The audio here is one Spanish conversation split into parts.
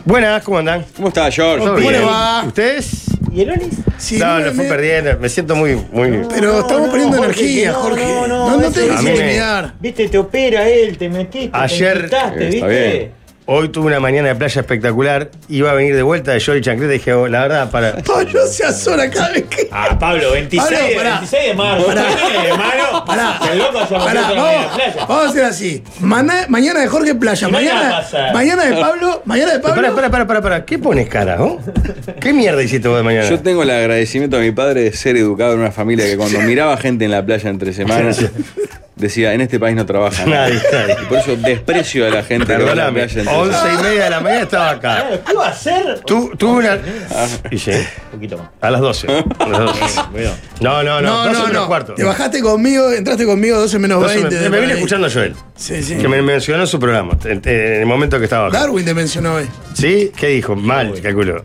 Buenas, ¿cómo andan? ¿Cómo está, George? ¿Cómo le va? ¿Ustedes? ¿Y el Onis? Sí, No, lo fui perdiendo. Me siento muy. Pero estamos perdiendo energía, Jorge. No te dejes intimidar. Viste, te opera él, te metiste, Ayer- te quitaste, Está ¿viste? bien. Hoy tuve una mañana de playa espectacular. Iba a venir de vuelta de Yori Chancleta y dije, oh, la verdad, para. Pablo se azora cada vez que. Ah, Pablo, 26, Pablo, pará. 26 de marzo. Pará. hermano. Pará. El loco se va a Pará, meter en la playa. vamos a hacer así. Mañana de Jorge Playa. ¿Qué mañana Mañana, pasa? mañana de Pablo. Mañana de Pablo. Para. ¿Qué pones cara, oh? ¿Qué mierda hiciste vos de mañana? Yo tengo el agradecimiento a mi padre de ser educado en una familia que cuando miraba gente en la playa entre semanas decía, en este país no trabaja nadie. Nadie. Y por eso desprecio a la gente que va a la Perdóname, playa entre 11:30 de la mañana estaba acá. Claro, ¿qué va a hacer? Tuve una. Y sí, Un poquito más. a las 12. A las 12. Cuidado. No, 12 menos cuarto. Te bajaste conmigo, entraste conmigo 12 menos 12 20. me vine escuchando a Joel, Sí, sí. que me mencionó en su programa, en el momento que estaba acá. Darwin te mencionó hoy. ¿Sí? ¿Qué dijo? Mal, calculo.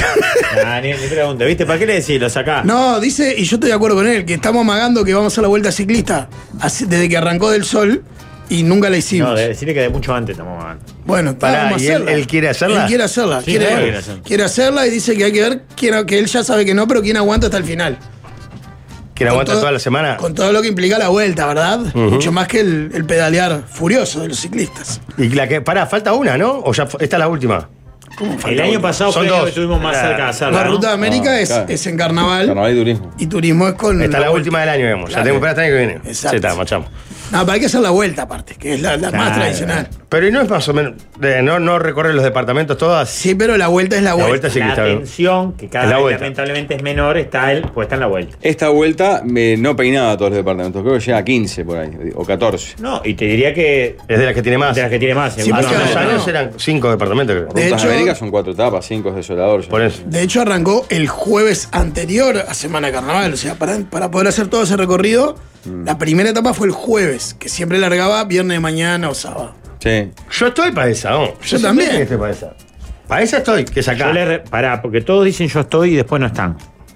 Ah, ni pregunta, ¿viste? ¿Para qué le decís? Lo sacás. No, dice, y yo estoy de acuerdo con él, que estamos amagando que vamos a hacer la vuelta ciclista desde que arrancó del sol y nunca la hicimos. No, decirle que de mucho antes estamos hablando. Bueno, Pará, vamos a ¿y él- hacerla. él quiere hacerla? Él quiere hacerla. Sí, claro que quiere hacerla. Quiere hacerla y dice que hay que ver que él ya sabe que no, pero quién aguanta hasta el final. ¿Que la Con aguanta todo- toda la semana? Con todo lo que implica la vuelta, ¿verdad? Mucho más que el pedalear furioso de los ciclistas. Y la que, pará, falta una, ¿no? ¿O ya esta es la última? El año pasado Son fue el año dos. que estuvimos más cerca de hacerla, La ¿no? ruta de América Ah, es, claro. es en carnaval, Carnaval y turismo. y turismo es con. Esta es la vuelta. última del año, digamos. Ya Claro. tengo que esperar hasta el año que viene. Exacto. Sí, está, machamos. No, pero hay que hacer la vuelta aparte, que es la más Claro. tradicional. Pero ¿y no es más o menos, no recorrer los departamentos todas? Sí, pero la vuelta es la La vuelta. vuelta sí que La está bien. tensión, que Es cada la vez vuelta. lamentablemente es menor, está en la vuelta. Esta vuelta no peinaba a todos los departamentos, creo que llega a 15 por ahí, o 14. No, y te diría que Es de las que tiene más. de las que tiene más. Sí, Hace porque unos no. años eran 5 departamentos, creo. De Rutas hecho- de América son 4 etapas, 5 es desolador. ya. Por eso. De hecho, arrancó el jueves anterior a Semana de Carnaval. O sea, para poder hacer todo ese recorrido, la primera etapa fue el jueves, que siempre largaba viernes de mañana o sábado. Sí. Yo estoy para esa, ¿no? Yo también. Estoy para esa. Para esa estoy, que es acá. Yo pará, porque todos dicen yo estoy y después no están.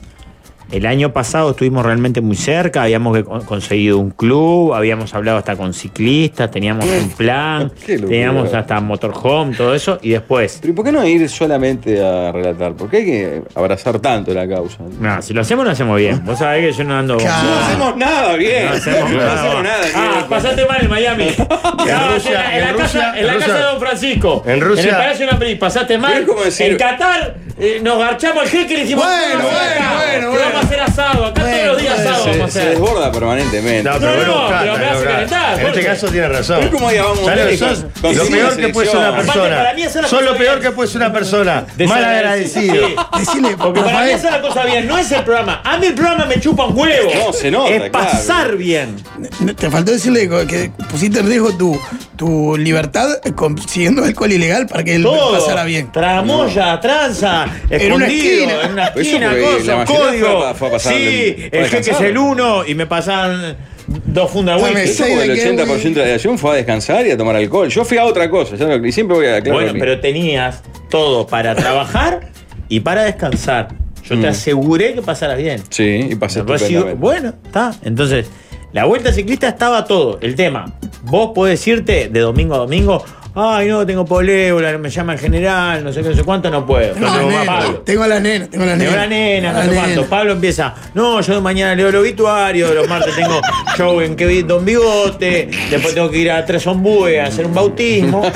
El año pasado estuvimos realmente muy cerca, habíamos conseguido un club, habíamos hablado hasta con ciclistas, teníamos un plan, Qué locura. teníamos hasta motorhome, todo eso, y después. Pero ¿y por qué no ir solamente a relatar? ¿Por qué hay que abrazar tanto la causa? No, si lo hacemos, lo hacemos bien. Vos sabés que yo no ando. Claro. No hacemos nada bien. No hacemos No nada. hacemos nada. Ah, pasaste mal en Miami. No, Rusia- en la en casa Rusia- de Don Francisco. en Rusia- En el Palacio de la Pris, pasaste mal. Es como decir- En Qatar nos garchamos el jeque y le dijimos. Bueno, "No, acá, bueno, que vamos a hacer asado. Acá todos los días asado vamos a Se hacer. desborda permanentemente. No, pero No, bueno, no, buscate, pero me hace buscate. calentar, En este Jorge. caso tiene razón. Pero ¿cómo digamos ¿Sabes lo que con- sos? con Lo sí, peor que puede ser una selección? persona. Aparte, para mí esa es la Sos cosa lo peor bien. que puede ser una persona. Mal Desagradecido. agradecido. Sí. Decirle, Porque para mí Rafael, esa es la cosa bien, no es el programa. A mí el programa me chupa un huevo. No, se nota, Es claro. pasar bien. te faltó decirle que pusiste en riesgo tu libertad consiguiendo alcohol ilegal para que él Todo. pasara bien. Tramoya, tranza, En una escondido, esquina. en una Pero eso esquina, porque cosa, la mayoría código. fue a pasar Sí, fue a el jeque es descansar. el 1 y me pasaban 2 fundas de Dame whisky. Eso seis porque el de 80% de la delegación fue a descansar y a tomar alcohol. Yo fui a otra cosa, y siempre voy a claro. Bueno, pero tenías todo para trabajar y para descansar. Yo te aseguré que pasaras bien. Sí, y pasé Me pareció- estupendamente. bueno, está. Entonces, la vuelta ciclista estaba todo. El tema, vos podés irte de domingo a domingo. Ay, no, tengo polébola, me llama el general, no sé qué, no sé cuánto, no puedo. Tengo No a tengo las más nenas. Pablo. Tengo a las nenas. Tengo la nena, no sé cuánto. Pablo empieza, no, yo mañana leo el obituario, los martes tengo show en Kevin Don Bigote, después tengo que ir a Tres Ombúes a hacer un bautismo. No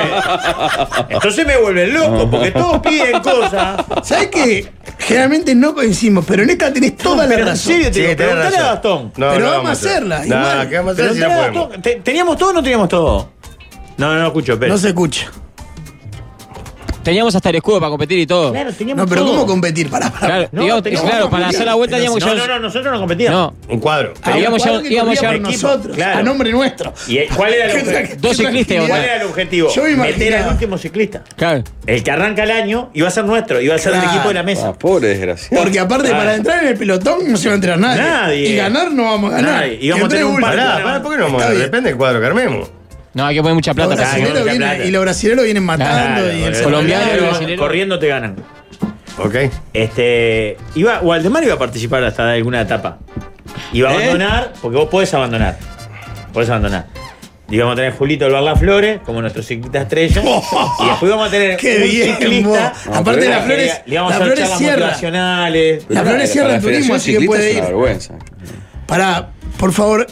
puede. Entonces me vuelven loco, porque todos piden cosas. ¿Sabes qué? Generalmente no coincidimos, pero en esta tenés toda la Pero en razón. serio, te digo, Sí, tenés preguntale a razón. Gastón. No, Pero no vamos a hacerla, No, igual. ¿qué vamos a hacer si no Preguntale a podemos? Gastón. ¿Teníamos todo o no teníamos todo? No escucho, pero. No se escucha. Teníamos hasta el escudo para competir y todo. Claro, teníamos No, pero todo. ¿cómo competir? Pará. Claro, No, digamos, teníamos claro, que para competir. hacer la vuelta teníamos que No, nosotros no competíamos. No, Un cuadro. Íbamos Cuadro ya- que íbamos corríamos ya- equipo, nosotros, claro. a nombre nuestro. ¿Y cuál era el objetivo? Dos ciclistas, Qué ¿o no? ¿Cuál era el objetivo? Yo me Meter imaginaba. al último ciclista. claro. El que arranca el año iba a ser nuestro, iba a ser del Claro. equipo de la mesa. Ah, pobre desgraciado. Porque aparte, Claro. para entrar en el pelotón no se va a enterar nadie. Nadie. Y ganar no vamos a ganar. Nadie. Y vamos a Entre tener un par último. de- ¿Por qué no vamos a Está bien. Depende del cuadro que armemos. No, hay que poner mucha plata. Los para Claro, brasileros mucha vienen- plata. y los brasileños vienen matando. Claro, y el colombiano y el colombiano brasilero. corriendo te ganan. Ok. Waldemar iba a participar hasta de alguna etapa. Iba a abandonar, porque vos podés abandonar. Podés abandonar. Digamos, a tener Julito del Bar Las Flores, como nuestro ciclista estrella. Y después vamos a tener Qué un bien, ciclista. vos. Aparte de las flores, Le vamos a las hacer flores charlas cierra. motivacionales. La Flores cierra el turismo, así que puede Es una ir. vergüenza. Pará, por favor,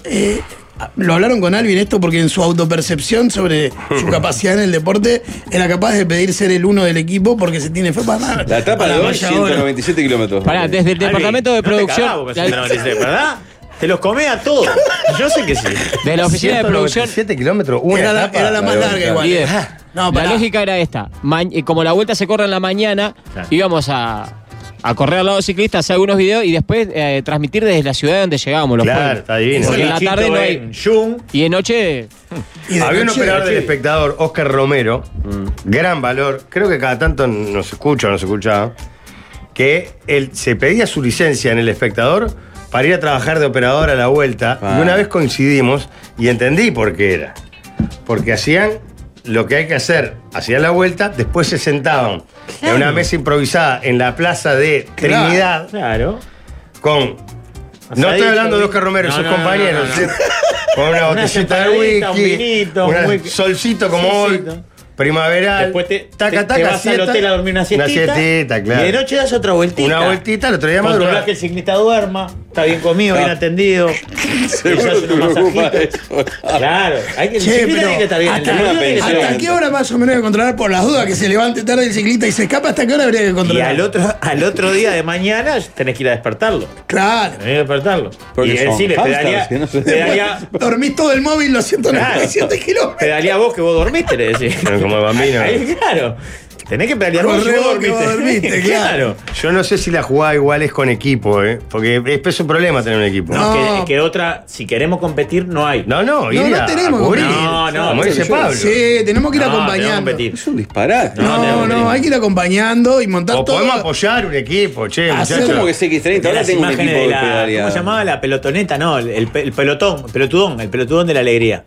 lo hablaron con Alvin esto porque en su autopercepción sobre su capacidad en el deporte era capaz de pedir ser el uno del equipo porque se tiene fe para nada. La etapa de hoy, 197 kilómetros. Pará, desde el departamento de producción. ¿Verdad? Te los comé a todos. Yo sé que sí. De la oficina de producción. 7 kilómetros, una Era etapa. la más larga igual. Líder, No, la pará. lógica era esta. Como la vuelta se corre en la mañana, Claro. íbamos a correr al lado ciclista, hacer algunos videos y después transmitir desde la ciudad donde llegábamos. Los Claro, pueblos. está divino. Porque en la tarde no hay. Jung. Y de noche. Y de Había un noche- operador del espectador, Oscar Romero, gran valor, creo que cada tanto nos escucha o nos escuchaba, que él se pedía su licencia en el espectador para ir a trabajar de operador a la vuelta. Ah. Y una vez coincidimos y entendí por qué era. Porque hacían lo que hay que hacer, hacían la vuelta, después se sentaban en una mesa improvisada en la plaza de Claro. Trinidad Claro. con... No estoy hablando de Oscar Romero, sus compañeros. no, no. Con una botellita de sentadita, un whisky, vinito, un un whisky. solcito como Solcito. hoy, primaveral. Después te taca, vas al siesta. hotel a dormir una siestita. Una siestita, claro. Y de noche das otra vueltita. Una vueltita, el otro día Controlás madrugada. que el ciclista duerma, está bien comido, bien atendido. Seguro Quizás te unos preocupa masajitos. eso. Claro, hay que, el Che, ciclista pero tiene que estar bien. ¿hasta, el ciclista tiene que estar hasta bien. qué hora más o menos hay que controlar por las dudas que se levante tarde el ciclista y se escapa? ¿Hasta qué hora habría que Y controlar? al otro día de mañana tenés que ir a despertarlo. Claro. Tenés que despertarlo. Porque y son decirle, hamsters, que no se- Dormís todo el móvil los 197 kilómetros. pedalea vos que vos dormiste, le decís. Como el bambino. Ahí, claro. Tenés que pedalear vos Corre que vos vos que vos dormiste, claro. Yo no sé si la jugada igual es con equipo, porque es un problema tener un equipo. No, No. es que otra, si queremos competir, no hay. No, ir no a tenemos cubrir. que competir. No, Como dice yo- Pablo. Sí, tenemos que ir No, tenemos que acompañando. competir. Es un disparate. No, tenemos que No, hay que ir acompañando y montar O todo. podemos apoyar un equipo, che, Hacer muchachos. ¿Cómo que CX30? Ahora Las tengo un imágenes equipo de de la, pedaleada. ¿cómo se llamaba? La pelotoneta, no, el pelotudón de la alegría.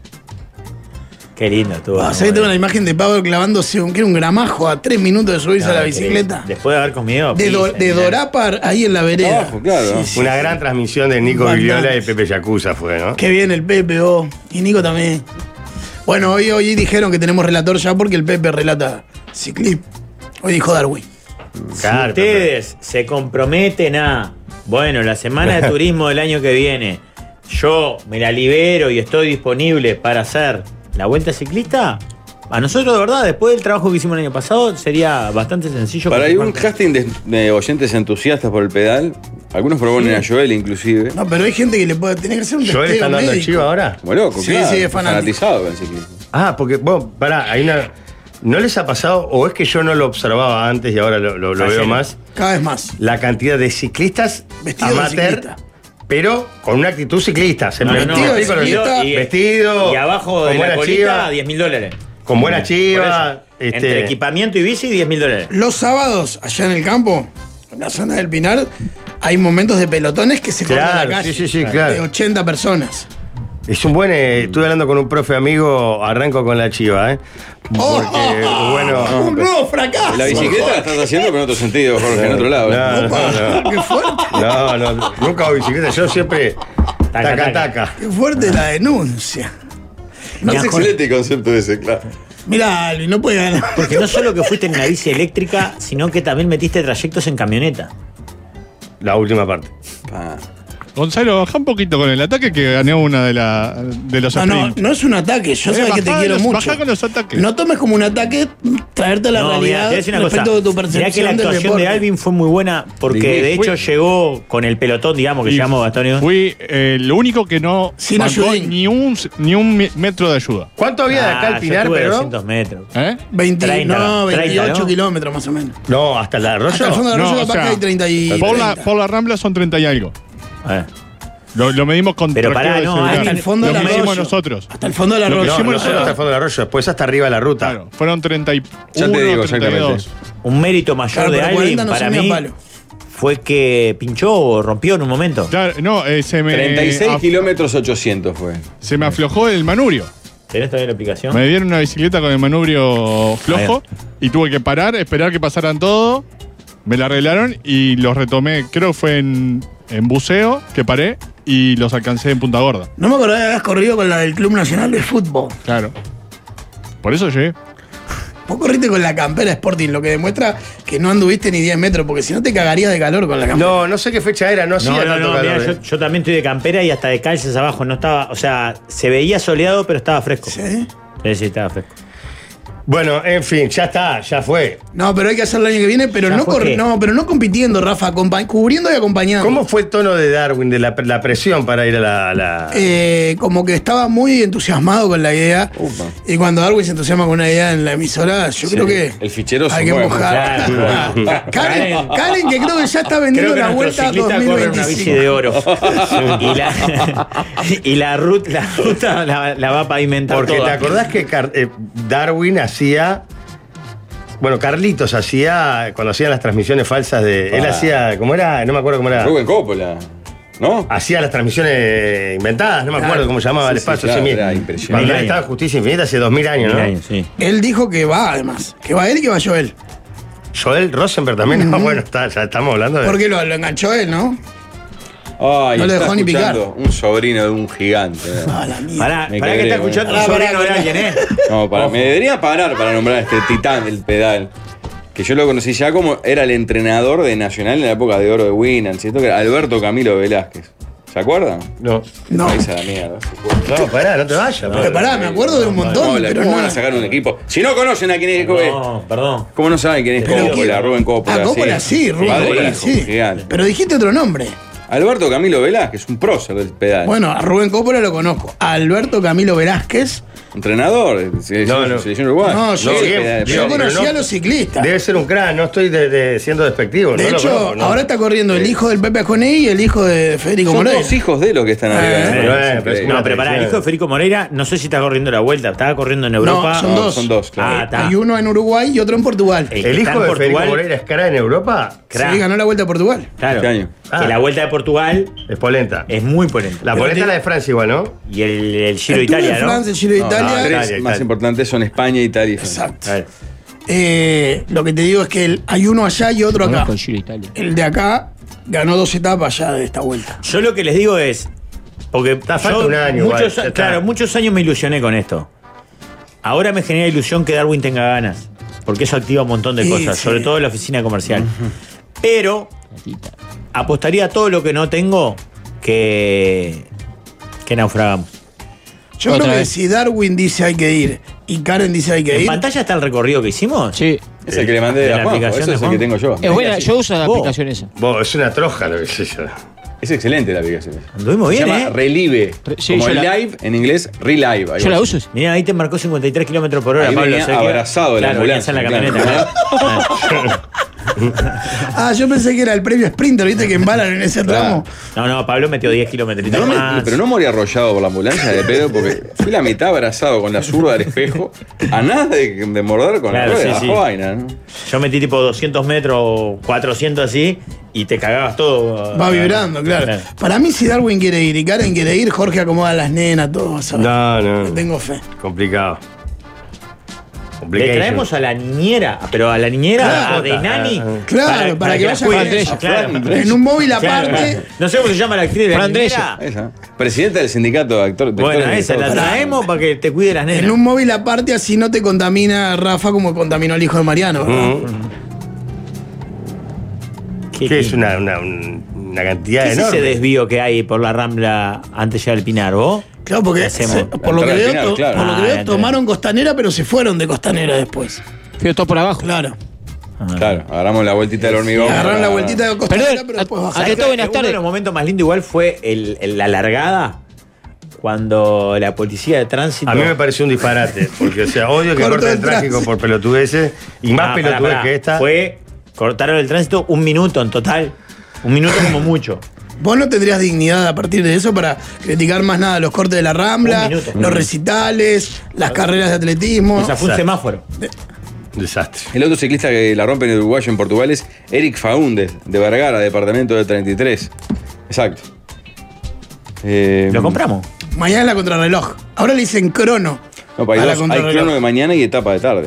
Qué lindo estuvo. Ah, ¿sabés? Tengo una imagen de Pablo clavándose que era un gramajo a 3 minutos de subirse a la Ah, bicicleta. Después de haber comido. De pizza, Dorapar ahí en la vereda. Abajo, claro. Una gran transmisión de Nico Bastante. Viviola y Pepe Yacuza fue, ¿no? Qué bien el Pepe, oh. Y Nico también. Bueno, hoy dijeron que tenemos relator ya porque el Pepe relata ciclismo. Hoy dijo Darwin. Si Claro, ustedes se comprometen a, bueno, la semana de turismo del año que viene, yo me la libero y estoy disponible para hacer la vuelta ciclista, a nosotros de verdad, después del trabajo que hicimos el año pasado, sería bastante sencillo. Para ir un confirmar. casting de oyentes entusiastas por el pedal, algunos proponen a Joel inclusive. No, pero hay gente que le puede tener que hacer un ¿Joel testeo está andando el médico. chivo ahora? Como loco, Sí, claro. sí, es fanático. Fanatizado con el ciclismo. Ah, porque, bueno, pará, hay una. ¿No les ha pasado, o es que yo no lo observaba antes y ahora lo Está veo lleno. más, Cada vez más. la cantidad de ciclistas Vestidos de amateur, ciclista. pero con una actitud ciclista? Se No, me no, Vestido de explico lo que digo. ciclista. Vestido, Y abajo de con la buena colita, chiva, $10.000. con buena Por chiva. eso, entre equipamiento y bici, $10.000. Los sábados, allá en el campo, en la zona del Pinar, hay momentos de pelotones que se corren Claro, en la calle. sí, sí, sí, claro. De 80 personas. Es un buen. Estuve hablando con un profe amigo, arranco con la chiva, ¿eh? Porque, bueno. un nuevo fracaso. La bicicleta la estás haciendo, pero en otro sentido, Jorge, en otro lado. No, Opa, no, qué fuerte. no, nunca hago bicicleta, yo siempre taca. Qué fuerte la denuncia. No es excelente el concepto ese, claro. Mirá, Alvin, no puede ganar. Porque no solo que fuiste en una bici eléctrica, sino que también metiste trayectos en camioneta. La última parte. Pa. Gonzalo, baja un poquito con el ataque que gané una de los No, no, sprints. no es un ataque. Yo sabes que te bajá quiero los- mucho. bajá con los ataques. No tomes como un ataque traerte a la No, mirá, realidad te voy a decir una respecto cosa. de tu Mirá percepción que la del actuación deporte. de Alvin fue muy buena porque Divino. de hecho llegó con el pelotón, digamos, que Y llamamos Gastón. y- Fui lo único que no Sin bancó ayudín. ni un metro de ayuda. ¿Cuánto había de acá al yo Pinar, estuve perdón? 200 metros. ¿Eh? 28 ¿no? kilómetros más o menos. No, hasta el arroyo. Hasta el fondo del No, arroyo o capaz sea, que hay 30 y Por 30. la Rambla son 30 y algo. A ver. Lo medimos con Pero tracteo pará, de no, celular. hasta el fondo Lo del medimos arroyo. nosotros. Hasta el fondo del Lo que arroyo. No, hicimos nosotros hasta el fondo del arroyo, después hasta arriba de la ruta. Claro, fueron 31, Ya te digo, 32. Un mérito mayor Claro, de pero Alvin 40 no para son ni a mí palo. fue que pinchó o rompió en un momento. Claro, no, se me 36 kilómetros 800 fue. se me aflojó el manubrio. ¿Tenés todavía la aplicación? Me dieron una bicicleta con el manubrio flojo y tuve que parar, esperar que pasaran todo. Me la arreglaron y los retomé, creo que fue en buceo, que paré y los alcancé en Punta Gorda. No me acordaba que habías corrido con la del Club Nacional de Fútbol. Claro. Por eso llegué. Vos corriste con la campera Sporting, lo que demuestra que no anduviste ni 10 metros, porque si no te cagarías de calor con la campera. No sé qué fecha era, no hacía tanto calor. Mirá, yo también estoy de campera y hasta de calzas abajo. No estaba, o sea, se veía soleado, pero estaba fresco. ¿Sí? Sí, estaba fresco. Bueno, en fin, ya está, ya fue. No, pero hay que hacerlo el año que viene, pero ¿Ya no, fue qué? pero no compitiendo, Rafa, cubriendo y acompañando. ¿Cómo fue el tono de Darwin, de la presión para ir a la... Como que estaba muy entusiasmado con la idea. Upa. Y cuando Darwin se entusiasma con una idea en la emisora, yo creo que El fichero hay se que mueve. mojar. Claro. Karen, que creo que ya está vendiendo Creo que la vuelta a nuestro ciclista corre una bici de 2025. oro. y la ruta la va a pavimentar Porque toda. te acordás que Darwin hacía... Bueno, Carlitos hacía, cuando hacían las transmisiones falsas de... Él hacía, ¿cómo era? No me acuerdo cómo era. Rubén Coppola, ¿no? Hacía las transmisiones inventadas, no me acuerdo cómo se llamaba el Sí, espacio. claro, sí, era impresionante. Cuando él 1000 estaba en años. Justicia Infinita hace 2000 años, ¿no? 1000 años, sí. Él dijo que va, además. Que va él y que va Joel. Joel Rosenberg también, no, bueno, ya estamos hablando de... Porque lo enganchó él, ¿no? Ay, No le está dejó ni picar. escuchando un sobrino de un gigante. A la mierda. Pará Me que quedé, está bueno. escuchando un Pará, sobrino de pará. alguien, ¿eh? No, Ojo. me debería parar para nombrar a este titán del pedal. Que yo lo conocí ya como era el entrenador de Nacional en la época de oro de Winans, ¿cierto? Que era Alberto Camilo Velázquez. ¿Se acuerdan? No. No. Ahí se la mierda. No, pará, no te vayas. Pero pará, me acuerdo de un montón, ¿Cómo pero van no. a sacar un equipo? Si no conocen a quién es No, perdón. ¿Cómo no saben quién es Pero Coppola? ¿quién? Rubén Coppola. Coppola sí, Rubén Padre, Coppola hijo, sí. gigante. Pero dijiste otro nombre. Alberto Camilo Velázquez, un prócer del pedal. Bueno, a Rubén Coppola lo conozco. A Alberto Camilo Velázquez. Entrenador de selección uruguaya. No, yo, Sí, bien, pedal, bien. yo pedal. conocía no. a los ciclistas. Debe ser un crack, no estoy siendo despectivo. De no lo hecho, conozco, no. ahora está corriendo el hijo del Pepe Ajonei y el hijo de Federico Son Moreira. dos hijos de los que están arriba. Eh, ¿no? bueno, Es pero increíble. No, pero pará, el hijo de Federico Moreira, no sé si está corriendo la vuelta. Estaba corriendo en Europa. son dos. Son dos, claro. Ah, está. Hay uno en Uruguay y otro en Portugal. que ¿El está hijo en de Federico Portugal, Moreira es cara en Europa? crack. Sí, ganó la Vuelta a Portugal. Claro. Este año. Que la vuelta de Portugal Es polenta. es muy polenta. La polenta es la de Francia igual, ¿no? Y el Giro de El Tour Italia, de ¿no? Francia, el Giro de No, Italia. los tres Italia, más Italia. importantes son España, Italia y Francia. Exacto. A ver. Lo que te digo es que hay uno allá y otro acá. Conozco el Giro de Italia. El de acá ganó 2 etapas ya de esta vuelta. Yo lo que les digo es. Porque falta un año igual, muchos, ya está. claro, muchos años me ilusioné con esto. Ahora me genera ilusión que Darwin tenga ganas. Porque eso activa un montón de Sí, cosas, sí. sobre todo en la oficina comercial. Pero apostaría a todo lo que no tengo que naufragamos. Yo Otra creo que vez. si Darwin dice hay que ir y Karen dice hay que ¿En ir, pantalla está el recorrido que hicimos? Sí. Es el que le mandé ¿De a la Juanjo, aplicación ese de es el que Juan? tengo yo. Es buena, yo uso la Vos. aplicación esa. Vos, es una troja lo que es eso. Es excelente la aplicación. Anduvimos Se bien, llama ¿eh? Relive. Sí, Como yo el la- live, en inglés, relive. Yo la uso. Mirá, ahí te marcó 53 kilómetros por hora, Ahí Pablo. venía o sea que- abrazado de la claro, venías ambulancia, en la claro. camioneta. yo pensé que era el premio Sprinter, ¿viste? Que embalan en ese tramo. No, Pablo metió 10 kilómetros No más. pero no morí arrollado por la ambulancia de pedo porque fui la mitad abrazado con la zurda del espejo a nada de morder con Claro, la rueda. sí, sí. Bajo vaina, ¿no? Yo metí tipo 200 metros, 400 así, y te cagabas todo. Va vibrando, claro. Para mí, si Darwin quiere ir y Karen quiere ir, Jorge acomoda a las nenas, todo. vas a ver. No. Le tengo fe. Complicado. Le traemos a la niñera, pero a la niñera Claro. de nani. Claro, para que la vaya cuide. con ella. Claro. En un móvil Claro, aparte. claro. No sé cómo se llama la actriz de la Fran niñera. Esa. Presidenta del sindicato de actores. de Bueno, actores esa la de traemos para que te cuide las nenas. En un móvil aparte, así no te contamina Rafa como contaminó al hijo de Mariano, ¿verdad? Que es una cantidad ¿Qué es enorme. ese desvío que hay por la Rambla antes de llegar al Pinar, vos? Claro, porque ¿Qué hacemos? por lo que La veo, entrada al final, por lo que claro. veo, tomaron Costanera, pero se fueron de Costanera después. Fío todo por abajo. Claro. Claro, agarramos la vueltita del hormigón. Agarraron la para- vueltita de Costanera, Perdón, pero después bajaron. ante todo, buenas Uno tardes. de los momentos más lindos igual fue la largada, cuando la policía de tránsito... A mí me pareció un disparate, porque, o sea, odio que Cortó corten el el tráfico tránsito. por pelotudeces, y más pelotudes que esta. Cortaron el tránsito 1 minuto en total. 1 minuto como mucho. Vos no tendrías dignidad a partir de eso para criticar más nada los cortes de la Rambla, Un minuto. los recitales, las carreras de atletismo. O sea, fue un semáforo. Desastre. El otro ciclista que la rompe en el uruguayo en Portugal es Eric Faúndez, de Vergara, departamento de 33. Exacto. Lo compramos. Mañana es la contrarreloj. Ahora le dicen crono. No, pa, a la hay contrarreloj. crono de mañana y etapa de tarde.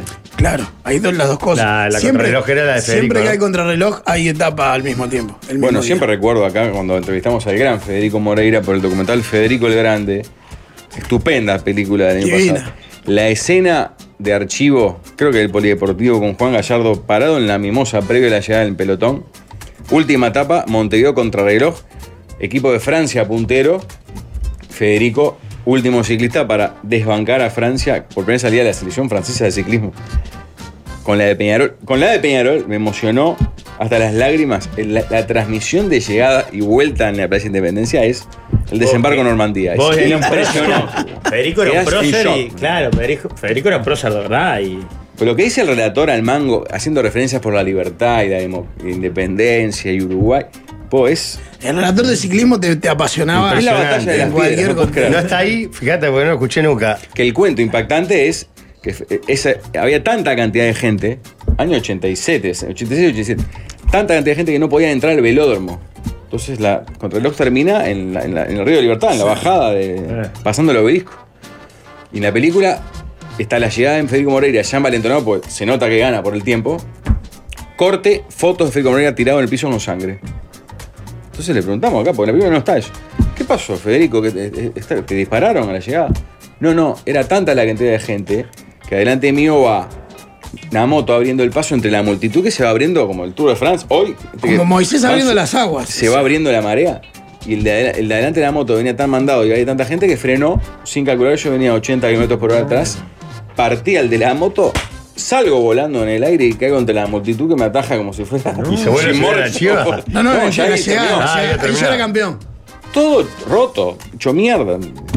Claro, hay las dos cosas. La contrarreloj era la de Federico, Siempre que ¿no? hay contrarreloj, hay etapa al mismo tiempo. el mismo Bueno, día. siempre recuerdo acá cuando entrevistamos al gran Federico Moreira por el documental Federico el Grande. Estupenda película del año Divina. pasado. La escena de archivo, creo que del polideportivo con Juan Gallardo parado en la mimosa previo a la llegada del pelotón. Última etapa, Montevideo contrarreloj. Equipo de Francia puntero. Federico, último ciclista para desbancar a Francia por primera salida de la selección francesa de ciclismo. Con la de Peñarol me emocionó hasta las lágrimas. La transmisión de llegada y vuelta en la Plaza Independencia es el desembarco en Normandía. Vos Es eras un impresionante. prócer. Federico era un Quedás en prócer shock. y, claro, Federico era un prócer de verdad. Y Pero lo que dice el relator al mango, haciendo referencias por la libertad y la independencia y Uruguay, es El relator de ciclismo te apasionaba. Es la batalla de las cualquier piedras, no puedes creer. No está ahí, fíjate, porque no lo escuché nunca. que el cuento impactante es que había tanta cantidad de gente, año 87, tanta cantidad de gente que no podía entrar al velódromo. Entonces la contrarreloj termina en el Río de Libertad, en la bajada, pasando el obelisco. Y en la película está la llegada de Federico Moreira, ya envalentonado, porque se nota que gana por el tiempo. Corte, fotos de Federico Moreira tirado en el piso con sangre. Entonces le preguntamos acá, porque en la película no está eso. ¿Qué pasó, Federico? ¿Te dispararon a la llegada? No, era tanta la cantidad de gente que adelante mío va una moto abriendo el paso entre la multitud que se va abriendo como el Tour de France. Hoy, Como Moisés abriendo las aguas. se va abriendo la marea. Y el de adelante de la moto venía tan mandado y había tanta gente que frenó sin calcular. Yo venía a 80 km por hora atrás, partí al de la moto, salgo volando en el aire y caigo entre la multitud que me ataja como si fuera. Y se vuelve a Jim subir a la Morrison. chiva. No, ya la ahí terminó. llegada. Ah, ya Ahí terminó. ya era campeón. Todo roto, hecho mierda.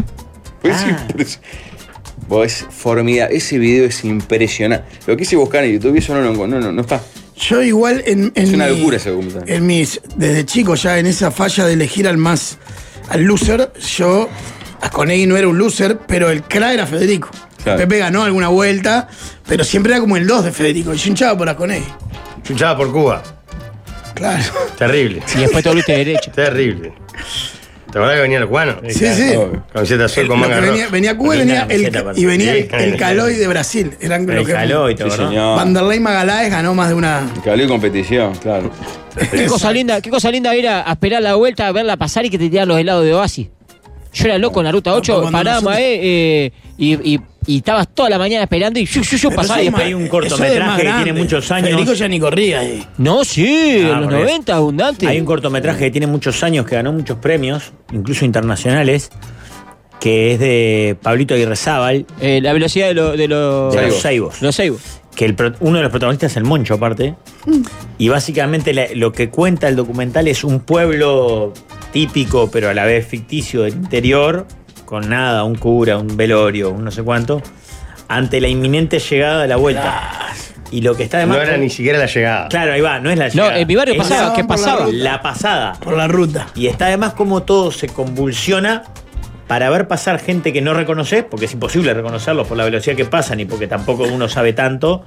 Es formidable. Ese video es impresionante. Lo quise buscar en YouTube y eso no está. Yo igual Es una locura ese documental. Desde chico ya en esa falla de elegir al loser, yo, Asconegui no era un loser, pero el cra era Federico. Claro. Pepe ganó alguna vuelta, pero siempre era como el 2 de Federico. Y yo hinchaba por Asconegui. Chuchada por Cuba. Claro. Terrible. Y después te volviste derecha. Terrible. ¿Te acordás que venía el cubano? Sí, sí. Camiseta azul con Lo que manga roja. venía Cuba y Linda venía camiseta, aparte. y venía Sí. el Caloi de Brasil. Eran lo el que caló y todo, Sí, ¿no? señor. Vanderlei Magaláes ganó más de una. Que hablé de competición, claro. Qué cosa linda era a esperar la vuelta, a verla pasar y que te tiraran los helados de Oasis. Yo era loco en la ruta 8, cuando parábamos nosotros- y estabas toda la mañana esperando y yo pasaba y Hay después. un Eso es cortometraje más que grande. tiene muchos años. Federico ya ni corría ahí. No, sí, Ah, en los por eso. 90, abundante. Hay un cortometraje que tiene muchos años, que ganó muchos premios, incluso internacionales, que es de Pablito Aguirrezábal, La velocidad de los de los Seibos. Los Seibos. Que uno de los protagonistas es el Moncho, aparte. Y básicamente lo que cuenta el documental es un pueblo típico, pero a la vez ficticio del interior, con nada, un cura, un velorio, un no sé cuánto, ante la inminente llegada de la vuelta. Y lo que está de No más. era ni siquiera la llegada. Claro, ahí va, no es la No, llegada. en mi barrio Es pasaba, la- ¿qué pasaba? La pasada. Por la ruta. Y está además como todo se convulsiona para ver pasar gente que no reconoces, porque es imposible reconocerlos por la velocidad que pasan y porque tampoco uno sabe tanto.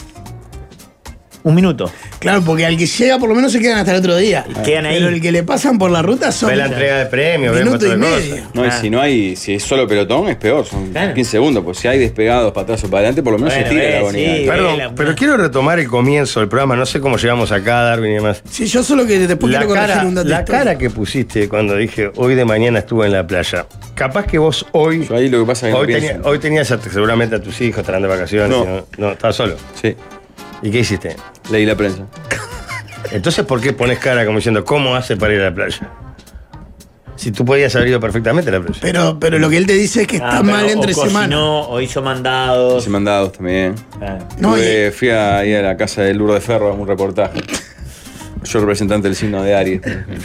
Un minuto. Claro, porque al que llega por lo menos se quedan hasta el otro día. Y quedan ahí. Pero el que le pasan por la ruta son Ve la entrega de premios, ve un minuto y montón de medio. cosas. No, y si es solo pelotón, es peor, son Claro. 15 segundos. Pues si hay despegados para atrás o para adelante, por lo menos Bueno, se tira la sí. agonía. Perdón, pero quiero retomar el comienzo del programa. No sé cómo llegamos acá, Darwin y demás. Sí, yo solo que después quiero corregir un dato La histórico. cara que pusiste cuando dije hoy de mañana estuve en la playa. Capaz que vos hoy. Yo ahí lo que pasa es que no pienso. hoy tenías seguramente a tus hijos, estarán de vacaciones. No. No, estabas solo. Sí, ¿Y qué hiciste? leí la prensa. Entonces, ¿por qué pones cara como diciendo cómo hace para ir a la playa? Si tú podías haber ido perfectamente a la playa. Pero lo que él te dice es que está mal entre semanas. Cocinó, o hizo mandados. Hice mandados también. Ah. No, Fui ahí a la casa de Lourdes Ferro a un reportaje. Yo representante del signo de Aries.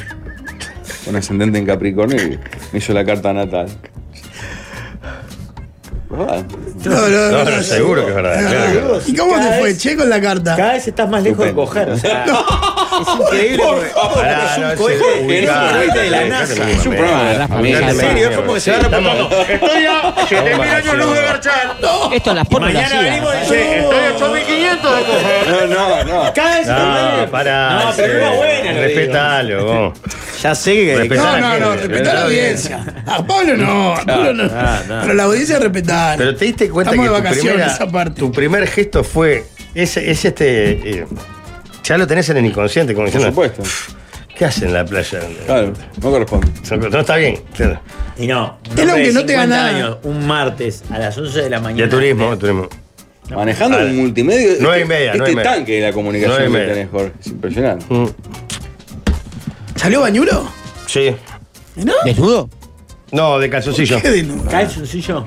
Un ascendente en Capricornio y me hizo la carta natal. ¿Verdad? No, seguro que es verdad. claro que- ¿Y cómo Cada te fue, vez- che, con la carta? Cada vez estás más lejos de Estupendo. coger. O sea, es increíble. porque- Pará, es no, un ese- cohete, es un ubicá, cohete de la dejate NASA. de Es un programa de la familia. En serio, es como que se va reportando. Estoy a 7.000 años luz de Garchal. Esto en las pornos lo Mañana hacía. venimos y dice, estoy a 8.500 de coger. No. Cada vez estás más No, lejos. pará. No, pero era buena. lo digo. Respetalo, vos. Ya sé que. Respetá. No, respetá la audiencia. A Pablo no, a Pablo no. no. Pero la audiencia respetar. Pero te diste cuenta Estamos que de vacaciones, esa parte. tu primer gesto fue ya lo tenés en el inconsciente, como Por diciendo, supuesto. ¿qué hacen en la playa? Claro, no corresponde. No está bien. Claro. Y no. Es lo que no te gana. años, un martes a las 11 de la mañana. De turismo. Manejando Vale. un multimedio. 9:30, 9:30. Tanque de la comunicación 9:30. que tenés, Jorge. Es impresionante. ¿Salió Bañulo? Sí. ¿No? ¿Desnudo? No, de calzoncillo. ¿Qué desnudo? Calzoncillo.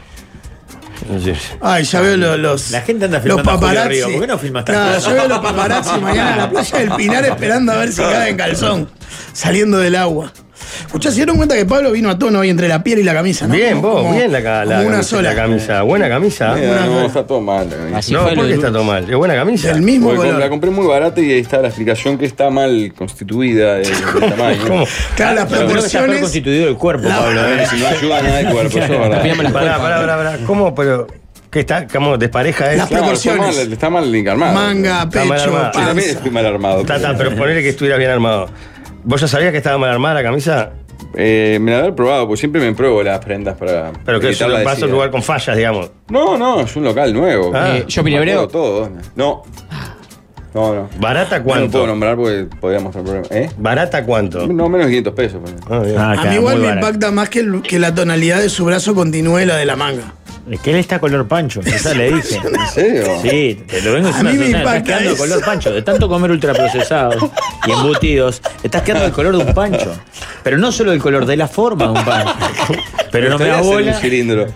Ay, ya veo los. La gente anda los filmando a Julio paparazzi. Río. ¿Por qué no filmas Claro, tanto? yo veo los paparazzi mañana en la playa del Pinar esperando a ver si cae en calzón, saliendo del agua. Escuchá, se dieron cuenta que Pablo vino a tono hoy entre la piel y la camisa, ¿no? Bien, vos, Como- bien como una camisa, sola. la camisa. Buena camisa. No, está todo mal. la camisa. Así No, fue ¿por lo qué del está todo lunes. mal? ¿Es buena camisa? Del mismo Porque color. la compré muy barata y ahí está la explicación que está mal constituida del tamaño. ¿Cómo? Claro, las Creo que está peor proporciones. constituido el cuerpo, Pablo. Si no ayuda nada el cuerpo, eso es verdad. Cambiamos las Pará. ¿Cómo? Pero, ¿qué está? ¿Cómo despareja Las eso? Claro, proporciones. está mal armado. Manga, Está mal pecho, armado. Yo también panza. estoy mal armado. Pero ponele que estuviera bien armado. ¿Vos ya sabías que estaba mal armada la camisa? Me la haber probado, porque siempre me pruebo las prendas para. Pero que evitar la vas a un desigualdad. lugar con fallas, digamos. No, es un local nuevo. Ah. ¿Shopping Hebreo? Todo. No. No. ¿Barata No cuánto? lo puedo nombrar porque podría mostrar problemas. ¿Eh? ¿Barata cuánto? No, menos de 500 pesos. ponele. Ah, bien. Ah, A queda mí igual muy me barato. impacta más que la tonalidad de su brazo continúe la de la manga. Es que él está color pancho, ya le dije. ¿En serio? Sí, te lo vengo A diciendo mí me hace una- impacta estás quedando eso. color pancho. De tanto comer ultraprocesados y embutidos, estás quedando el color de un pancho. Pero no solo el color, de la forma de un pancho. Pero no me das gustaría hacer bola. un cilindro.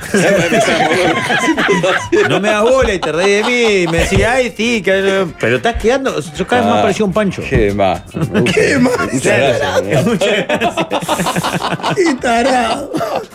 No me das bola y te reí de mí y me decís, ay, sí, pero estás quedando, sos cada vez más parecido a un pancho. ¿Qué más? ¿Qué más? Muchas gracias. Muchas gracias. ¡Qué tarado!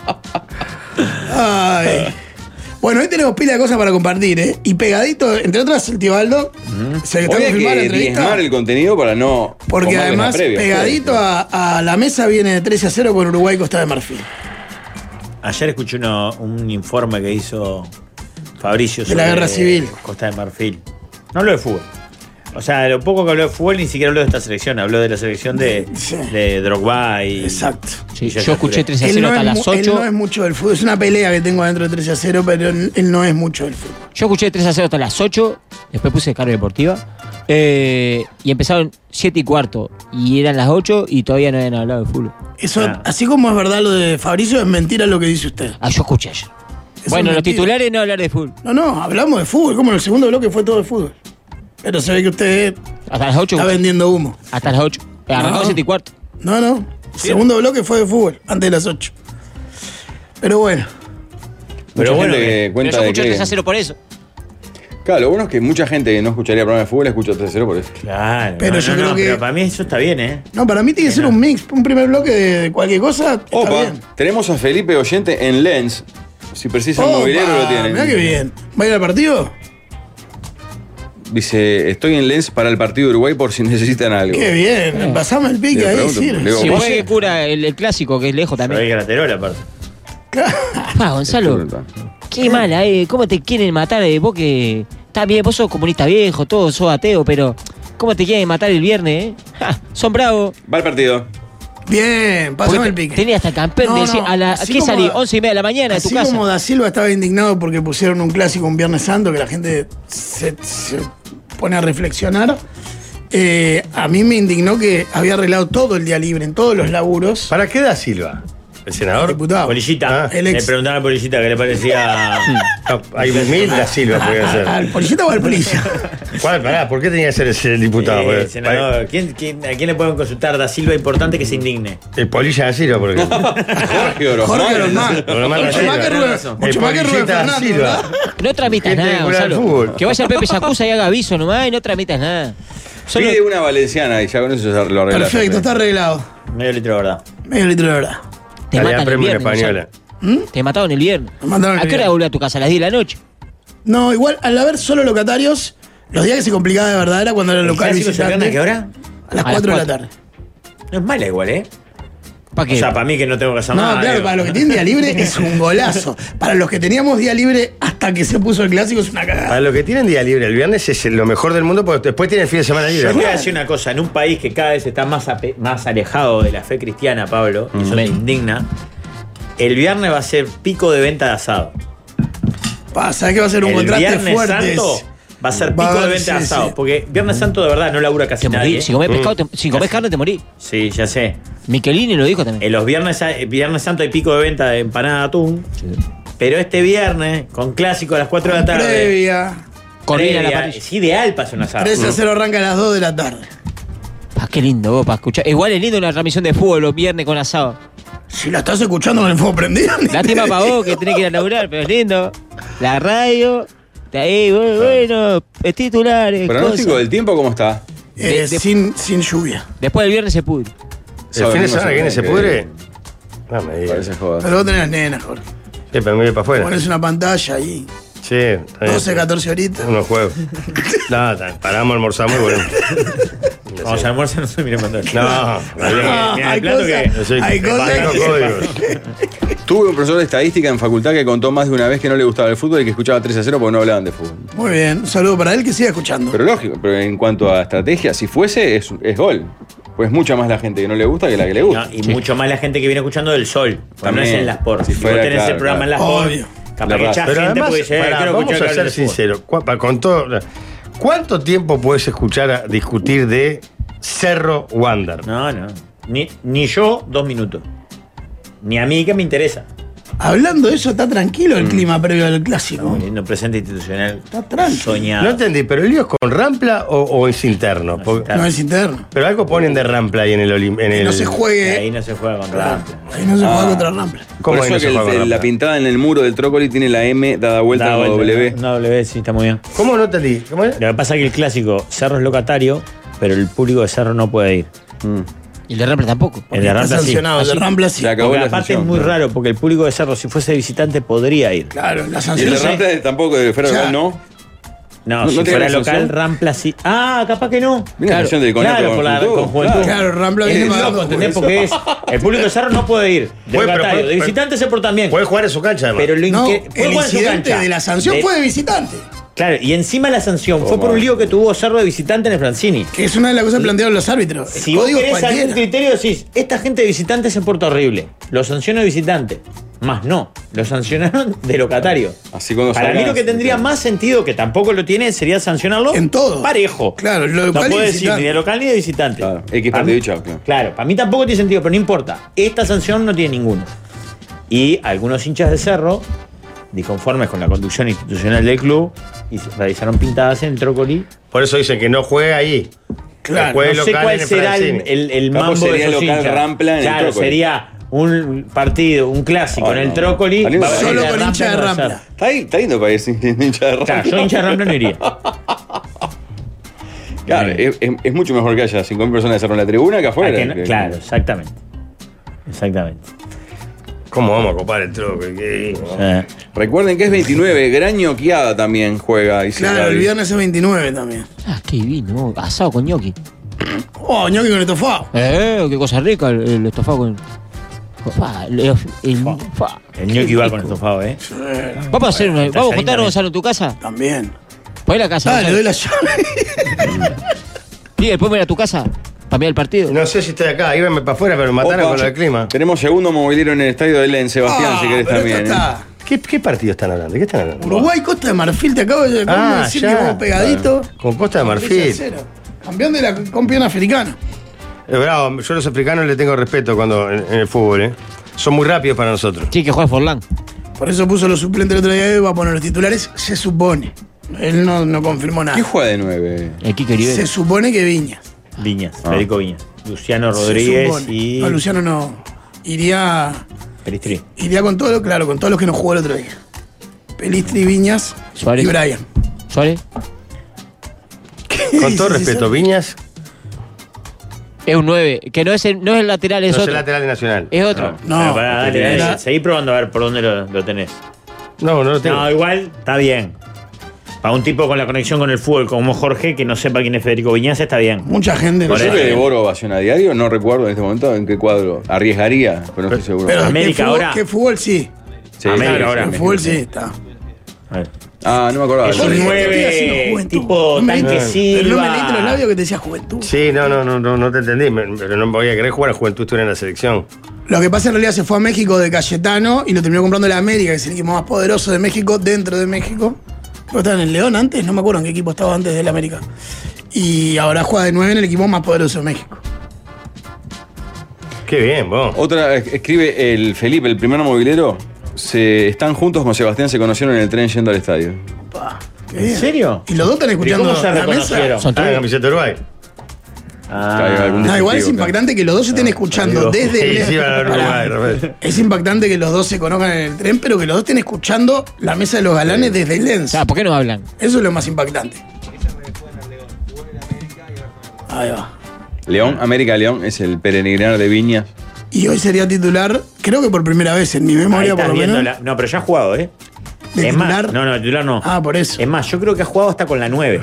Ay. Bueno, hoy tenemos pila de cosas para compartir, ¿eh? Y pegadito, entre otras, el tío Aldo. Se Hoy está hay confirmada la que entrevista. diezmar el contenido para no. Porque comerles la además, previa. pegadito a la mesa viene de 13-0 con Uruguay y Costa de Marfil. Ayer escuché un informe que hizo Fabricio De la guerra civil. Costa de Marfil. No habló de fútbol. O sea, lo poco que habló de fútbol ni siquiera habló de esta selección, habló de la selección de Drogba y. Exacto. Sí, Y yo ya escuché está. 3-0 Él no, hasta las él 8. no es mucho del fútbol. Es una pelea que tengo adentro de 13-0, pero él no es mucho del fútbol. Yo escuché 3-0 hasta las 8. Después puse carga deportiva. Y empezaron 7:15. Y eran las 8 y todavía no habían hablado de fútbol. Eso, Ah. así como es verdad lo de Fabricio, es mentira lo que dice usted. Ah, yo escuché ayer. Eso Bueno, es los mentira. titulares no hablar de fútbol. No, hablamos de fútbol. Como en el segundo bloque fue todo de fútbol. Pero se ve que usted Hasta las 8. está vendiendo humo. Hasta las 8. Arrancó No. 7:15. No. El segundo bloque fue de fútbol, antes de las 8. Pero bueno. Mucha Pero bueno, gente que Pero cuenta yo de escuché que. 3-0 por eso. Claro, lo bueno es que mucha gente que no escucharía programas de fútbol escucha 3-0 por eso. Claro. Pero yo creo que- Pero para mí eso está bien, ¿eh? No, para mí tiene que ser un mix. Un primer bloque de cualquier cosa. Está Opa, bien. tenemos a Felipe Oyente en Lens. Si precisa un Opa, mobiliario lo tienen. mirá qué bien. ¿Va a ir al partido? Dice, estoy en Lens para el partido de Uruguay por si necesitan algo. Qué bien. Pasame el pique Le ahí, pregunto, sí. le digo, Si vos- fue que cura el clásico, que es lejos Pero hay también. Graterol aparte. Ah, Gonzalo, qué mala, ¿cómo te quieren matar? Vos que. Está bien, vos sos comunista viejo, todos sos ateo, pero. ¿Cómo te quieren matar el viernes, Ja, son bravos. Va al partido. Bien, Porque pasame el pique. Tenía hasta el campeón No, de decir, no, a la, así ¿qué como salí? da- 11:30 de la mañana de tu Así casa. como Da Silva estaba indignado porque pusieron un clásico un Viernes Santo que la gente se pone a reflexionar. A mí me indignó que había arreglado todo el día libre en todos los laburos. ¿Para qué da Silva? ¿El senador? Diputado. Polillita. Ah, el Le ex. preguntaban a Polillita que le parecía. No, hay mil da Silva, podría ser. ¿Al policita o al policía? ¿Cuál? Pará, ¿por qué tenía que ser ese diputado? Porque- senador, ¿a quién le pueden consultar Da Silva importante que se indigne? El Polilla da Silva, porque. Jorge Orozmán. Jorge Orozmán. Orozmán da Mucho Silva. más que Rubén- razón. mucho más que Rubén Pollita da Fernández, Silva. ¿verdad? No tramitas ¿Quién tiene nada, que curar el Gonzalo. fútbol? Que vaya el Pepe Yacuza y haga aviso nomás y no tramitas nada. Solo Pide una valenciana y ya con eso lo arreglas. Perfecto, está arreglado. Medio litro de verdad. Medio litro de verdad. te Calidad matan el premium viernes. española. Gonzalo. Te mataron el viernes. Me mandaron el ¿A qué hora viernes. volvés a tu casa? ¿A las 10 de la noche? No, igual al haber solo locatarios, los días que se complicaba de verdad era cuando era el ¿El local clásico se gana a visitante. qué hora? A las A las 4 de la 4. tarde. No es mala igual, ¿eh? ¿Para qué? O sea, para mí que no tengo que hacer No, nada. claro, digo. para los que tienen día libre es un golazo. Para los que teníamos día libre hasta que se puso el clásico es una cagada. Para los que tienen día libre el viernes es lo mejor del mundo porque después tienen el fin de semana Yo libre. te voy a decir una cosa, en un país que cada vez está más alejado de la fe cristiana, Pablo, y eso me indigna, el viernes va a ser pico de venta de asado. ¿Sabés que va a ser un El contraste Viernes fuerte? Santo va a ser Va a pico de haber, venta de sí, asado. sí. Porque Viernes Santo de verdad no labura casi Te morí. nadie. Si comés pescado, si comés carne, te morí. Sí, ya sé. Michelini lo dijo también. En los Viernes Santo hay pico de venta de empanada de atún. Pero este viernes, con clásico a las 4 de la tarde. Previa. Corrida a la previa, parrilla. es ideal para hacer un asado. 3-0 arranca a las 2 de la tarde. Qué lindo, vos, para escuchar. Igual es lindo una transmisión de fútbol los viernes con asado. Si la estás escuchando con el fuego prendido. Lástima para vos que tenés que ir a laburar, pero es lindo. La radio, está ahí, bueno, es titulares. Pronóstico cosas. del tiempo, ¿cómo está? Sin lluvia. Después del viernes se pudre. ¿El fin de semana que viene se pudre? No me digas. Parece joda. Pero vos tenés las nenas, Jorge. Sí, pero me voy para afuera. Pones una pantalla ahí. Sí, está bien. 12, 14 horitas. Unos juegos. Nada, paramos, almorzamos y volvemos. Vamos a almorzar, no se miren pantalla. No, Mira, hay el plato cosas- que. yo soy hay cosas tengo que- códigos. Tuve un profesor de estadística en facultad que contó más de una vez que no le gustaba el fútbol y que escuchaba 3-0 porque no hablaban de fútbol. Muy bien. Un saludo para él que siga escuchando. Pero lógico, pero en cuanto a estrategia, si fuese, es gol. Pues mucha más la gente que no le gusta que la que le gusta. No, y mucho más la gente que viene escuchando del sol. Cuando no es También. en las Sport. Si Si vos fuera, tenés claro, el programa en las claro. Sport, Obvio. capaz La que mucha raza. Pero gente además, puede decir, pará, quiero vamos escuchar a hablar ser de fútbol. sinceros. Con todo, ¿cuánto tiempo puedes escuchar a discutir de Cerro Wander? No. Ni yo, 2 minutos. Ni a mí que me interesa. Hablando de eso, está tranquilo el clima previo al clásico. Muy lindo presente institucional. Está tranqui. Soñado. No entendí, pero el lío es con Rampla o es interno. Porque- interno. No es interno. pero algo ponen de Rampla ahí en el Que no se Ahí juegue. no se juega con Rampla. Ahí no se juega contra Rampla. ¿Cómo Por ahí no eso se que juega con la Rampla? pintada en el muro del Trócoli tiene la M dada vuelta Da como vuelta, W. Una W, sí, está muy bien. ¿Cómo no entendí? ¿Cómo es? Lo que pasa es que el clásico, Cerro es locatario, pero el público de Cerro no puede ir. Y el de Rampla tampoco. El de Está Rampla sí. sancionado. El de Así- Rampla sí. Se acabó Porque la aparte sanción, es muy claro. raro, porque el público de Cerro, si fuese visitante, podría ir. Claro, la Y el sanción. de Rampla tampoco de fuera O sea, local, no. No, ¿No si tiene fuera la local, sanción? Rampla sí. Ah, capaz que no. Mira la sanción del Conato claro, con por la Juventud. con Juventud. Claro, Rampla viene Es pagando loco, ¿entendés? por Porque es. El público de Cerro no puede ir. De Puede, pero locatario. puede- De visitante se portan bien. Puede jugar en su cancha, además. Pero lo No, puede el jugar en su incidente cancha. de la sanción fue de visitante. Claro, y encima la sanción fue por un lío que tuvo Cerro de visitante en el Francini. Que es una de las cosas que plantearon los árbitros. El Si vos código es querés algún cualquiera. criterio, decís, esta gente de visitante se porta horrible. Lo sanciona de visitante. Más no, lo sancionaron de locatario. Así cuando Para mí salgas, lo que tendría más sentido, que tampoco lo tiene, sería sancionarlo En todo. parejo. Claro, No local y puede decir visitante. ni de local ni de visitante. Claro, X Para partido mí- y chao, claro. Claro, para mí tampoco tiene sentido, pero no importa. Esta sanción no tiene ninguno. Y algunos hinchas de Cerro, disconformes con la conducción institucional del club, y realizaron pintadas en el Trócoli. Por eso dice que no juegue ahí. Claro, Que juegue No sé local cuál en el será Francini. el Capaz mambo de sería esos local hinchas. Rampla en el Claro, Trócoli. sería un partido, un clásico Ah, en el no. Trócoli. Salió va a solo venir Solo con hincha de no va a Rampla. ser. Está lindo para ir sin hincha de Rampla. Claro, yo hincha de Rampla no iría. Claro, es mucho mejor que haya 5.000 personas de Cerro en la tribuna que afuera. Ah, que no- claro, exactamente. Exactamente. ¿Cómo vamos a copar el troco? Recuerden que es 29, Graño Quiada también juega. Dice Claro, Gaby. el viernes es 29 también. Ah, qué divino. Asado con ñoqui. Oh, ñoqui con estofado. Qué cosa rica el estofado con. Fa, fa. El ñoqui va con estofado, ¿eh? Vamos a hacer una. Vamos a juntarnos, también. Gonzalo, en tu casa. También. Para ir a la casa. Dale, Gonzalo. doy la llave. Sí, después me ir a tu casa. Para mirar el partido. No sé si estoy acá, íbame para afuera, pero me mataron Opa, con lo del clima. Tenemos segundo movilero en el estadio de Len, Sebastián, si querés pero también. esto está. ¿Qué partido están hablando? ¿De qué están hablando? Uruguay, Costa de Marfil, te acabo de decir ya. que vamos pegadito. Con Costa de 3 a Marfil. 0. Campeón de la campeona africana. Bravo, yo a los africanos les tengo respeto cuando en el fútbol, ¿eh? Son muy rápidos para nosotros. Sí, que juega Forlán. Por eso puso los suplentes el otro día y va a poner los titulares. Se supone. Él no confirmó nada. ¿Quién juega de 9? El Quique Rivera. Se supone que Viñas. Viñas, Ah. Federico Viñas. Luciano Se Rodríguez supone. y. No, Luciano no. Iría Pelistri. con todo, claro, con todos los que nos jugó el otro día. Pelistri, Viñas Suárez. y Brian. Suárez. Con todo respeto, Viñas Es un 9. Que no es el lateral, es no es el otro. lateral de Nacional. Es otro. No, Pero pará, dale, dale, era- seguí probando a ver por dónde lo tenés. No lo tengo. No, igual está bien. Para un tipo con la conexión con el fútbol como Jorge, que no sepa quién es Federico Viñas, está bien. mucha gente. Por Yo eso. que devoro ovación a diario, no recuerdo en este momento en qué cuadro. Arriesgaría, pero no estoy seguro. Pero América que fútbol, ahora. Que fútbol sí. Sí, América sí, ahora. sí, Que sí. fútbol sí, está. A ver. Ah, no me acordaba. Es un Jorge, nueve, ¿qué estoy haciendo, juventud? tipo No me Tanque leíste- Silva. Pero no me leíste los labios que te decía juventud. Sí, no te entendí. Pero no voy a querer jugar a Juventud, estuviera en la selección. Lo que pasa en realidad se fue a México de Cayetano y lo terminó comprando la América, que es el equipo más poderoso de México, dentro de México. Creo que estaba en el León antes, no me acuerdo en qué equipo estaba antes del América. Y ahora juega de 9 en el equipo más poderoso de México. Qué bien, vos. Otra, escribe el Felipe, el primer movilero. Están juntos con Sebastián, se conocieron en el tren yendo al estadio. Pa, qué ¿En bien. serio? ¿Y los dos están escuchando ¿Cómo se la mesa? reconocieron? Son Ah, camiseta de Uruguay. No, igual es impactante que los dos se estén escuchando desde el... Sí, van a Uruguay, Rafael. Es impactante que los dos se conozcan en el tren, pero que los dos estén escuchando la mesa de los galanes desde el Lens. ¿Por qué no hablan? Eso es lo más impactante. Ahí va. León, América León, es el peregrinar de Viñas. Y hoy sería titular, creo que por primera vez en mi Ahí memoria, por estás lo viendo menos. no, pero ya ha jugado, ¿eh? ¿De es más, titular? no, de titular no. Ah, por eso. Es más, yo creo que ha jugado hasta con la 9.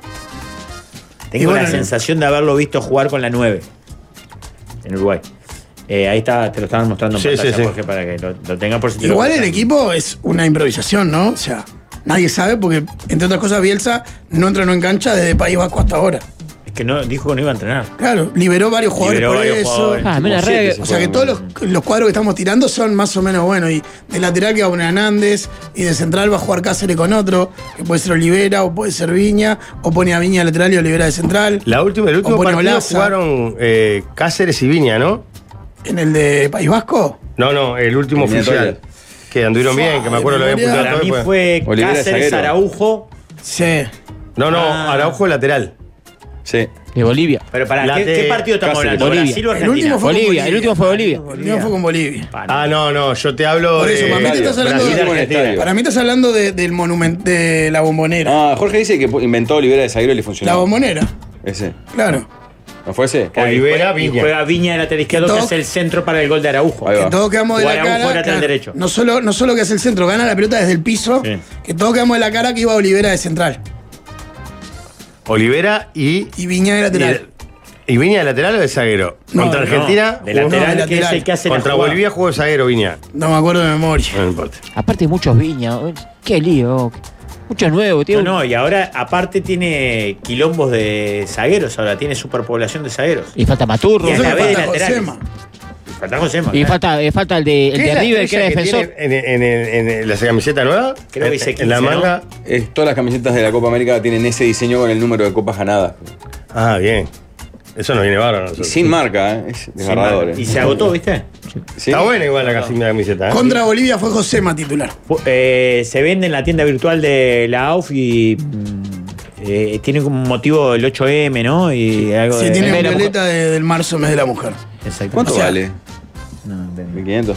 Tengo Y bueno, la sensación de haberlo visto jugar con la 9 en Uruguay. Ahí está, te lo estaban mostrando en Sí, pantalla, sí, sí. Jorge, para que lo tengas por si te lo Igual el gustan. equipo es una improvisación, ¿no? O sea, nadie sabe porque, entre otras cosas, Bielsa no entrenó en cancha desde País Vasco hasta ahora. Es que no, dijo que no iba a entrenar. Claro, liberó varios jugadores Liberó por varios eso. jugadores. Ah, mira, Como siete re- se O sea que fueron. todos los cuadros que estamos tirando son más o menos buenos. Y de lateral que va a poner Hernández, y de central va a jugar Cáceres con otro, que puede ser Olivera o puede ser Viña, o pone a Viña de lateral y Olivera de central. El último O pone partido Olaza. jugaron Cáceres y Viña, ¿no? En el de País Vasco, No, el último Eliminatoria. oficial. Que anduvieron bien, que me acuerdo lo habían memoria. puteado Para todo mí después. fue Olivera de Cáceres, zaguero. Araujo. sí. No, Ah. Araujo lateral. Sí. De Bolivia. Pero para La ¿qué, de qué partido estamos Cáceres. hablando? Bolivia. ¿Brasil o El Argentina? último fue Bolivia, con el último fue Bolivia. El último fue con Bolivia. Ah, no, yo te hablo Por eso, de... para mí te estás hablando Brasil, Brasil, Argentina. Argentina. Para mí estás hablando del monumento, de la bombonera. Ah, Jorge dice que inventó Olivera de zaguero y le funcionó. La bombonera, Ese. claro. ¿No fue ese? Olivera, Y Viña. juega Viña de lateral izquierdo, que Toc. es el centro para el gol de Araujo. Ahí va. Que todos quedamos de O la Araujo cara. lateral claro, derecho. no solo que hace el centro, gana la pelota desde el piso. Sí. Que todos quedamos de la cara que iba Olivera de central. Olivera y Viña de lateral. ¿Y Viña de lateral o de zaguero? No, Contra no, Argentina. De jugó- lateral, No, de que es lateral. el que hace la Contra jugada. Bolivia jugó de zaguero Viña. No me acuerdo de memoria. No importa. Aparte, muchos Viña. Qué lío. Muchos nuevos, tío. No, y ahora aparte tiene quilombos de zagueros, ahora tiene superpoblación de zagueros. Y falta Maturro. Y a Eso la le vez de falta a laterales. Josema. Falta Josema. Y claro. falta el de, ¿Qué es la River, que era estrella defensor. tiene en la camiseta nueva? Creo que dice En la 15, ¿no? manga. Todas las camisetas de la Copa América tienen ese diseño con el número de copas ganadas. Ah, bien. Eso nos viene bárbaro a Y nosotros. sin marca, ¿eh? Es desgarrador. Y se agotó, ¿viste? ¿Sí? Está buena igual la camiseta. ¿eh? Contra Bolivia fue Josema titular. Se vende en la tienda virtual de la AUF y tiene como motivo el 8M, ¿no? Y algo Sí, de. tiene Mira, violeta del marzo, mes de la mujer. Exacto. ¿Cuánto O sea, vale? No, entendí. 1500.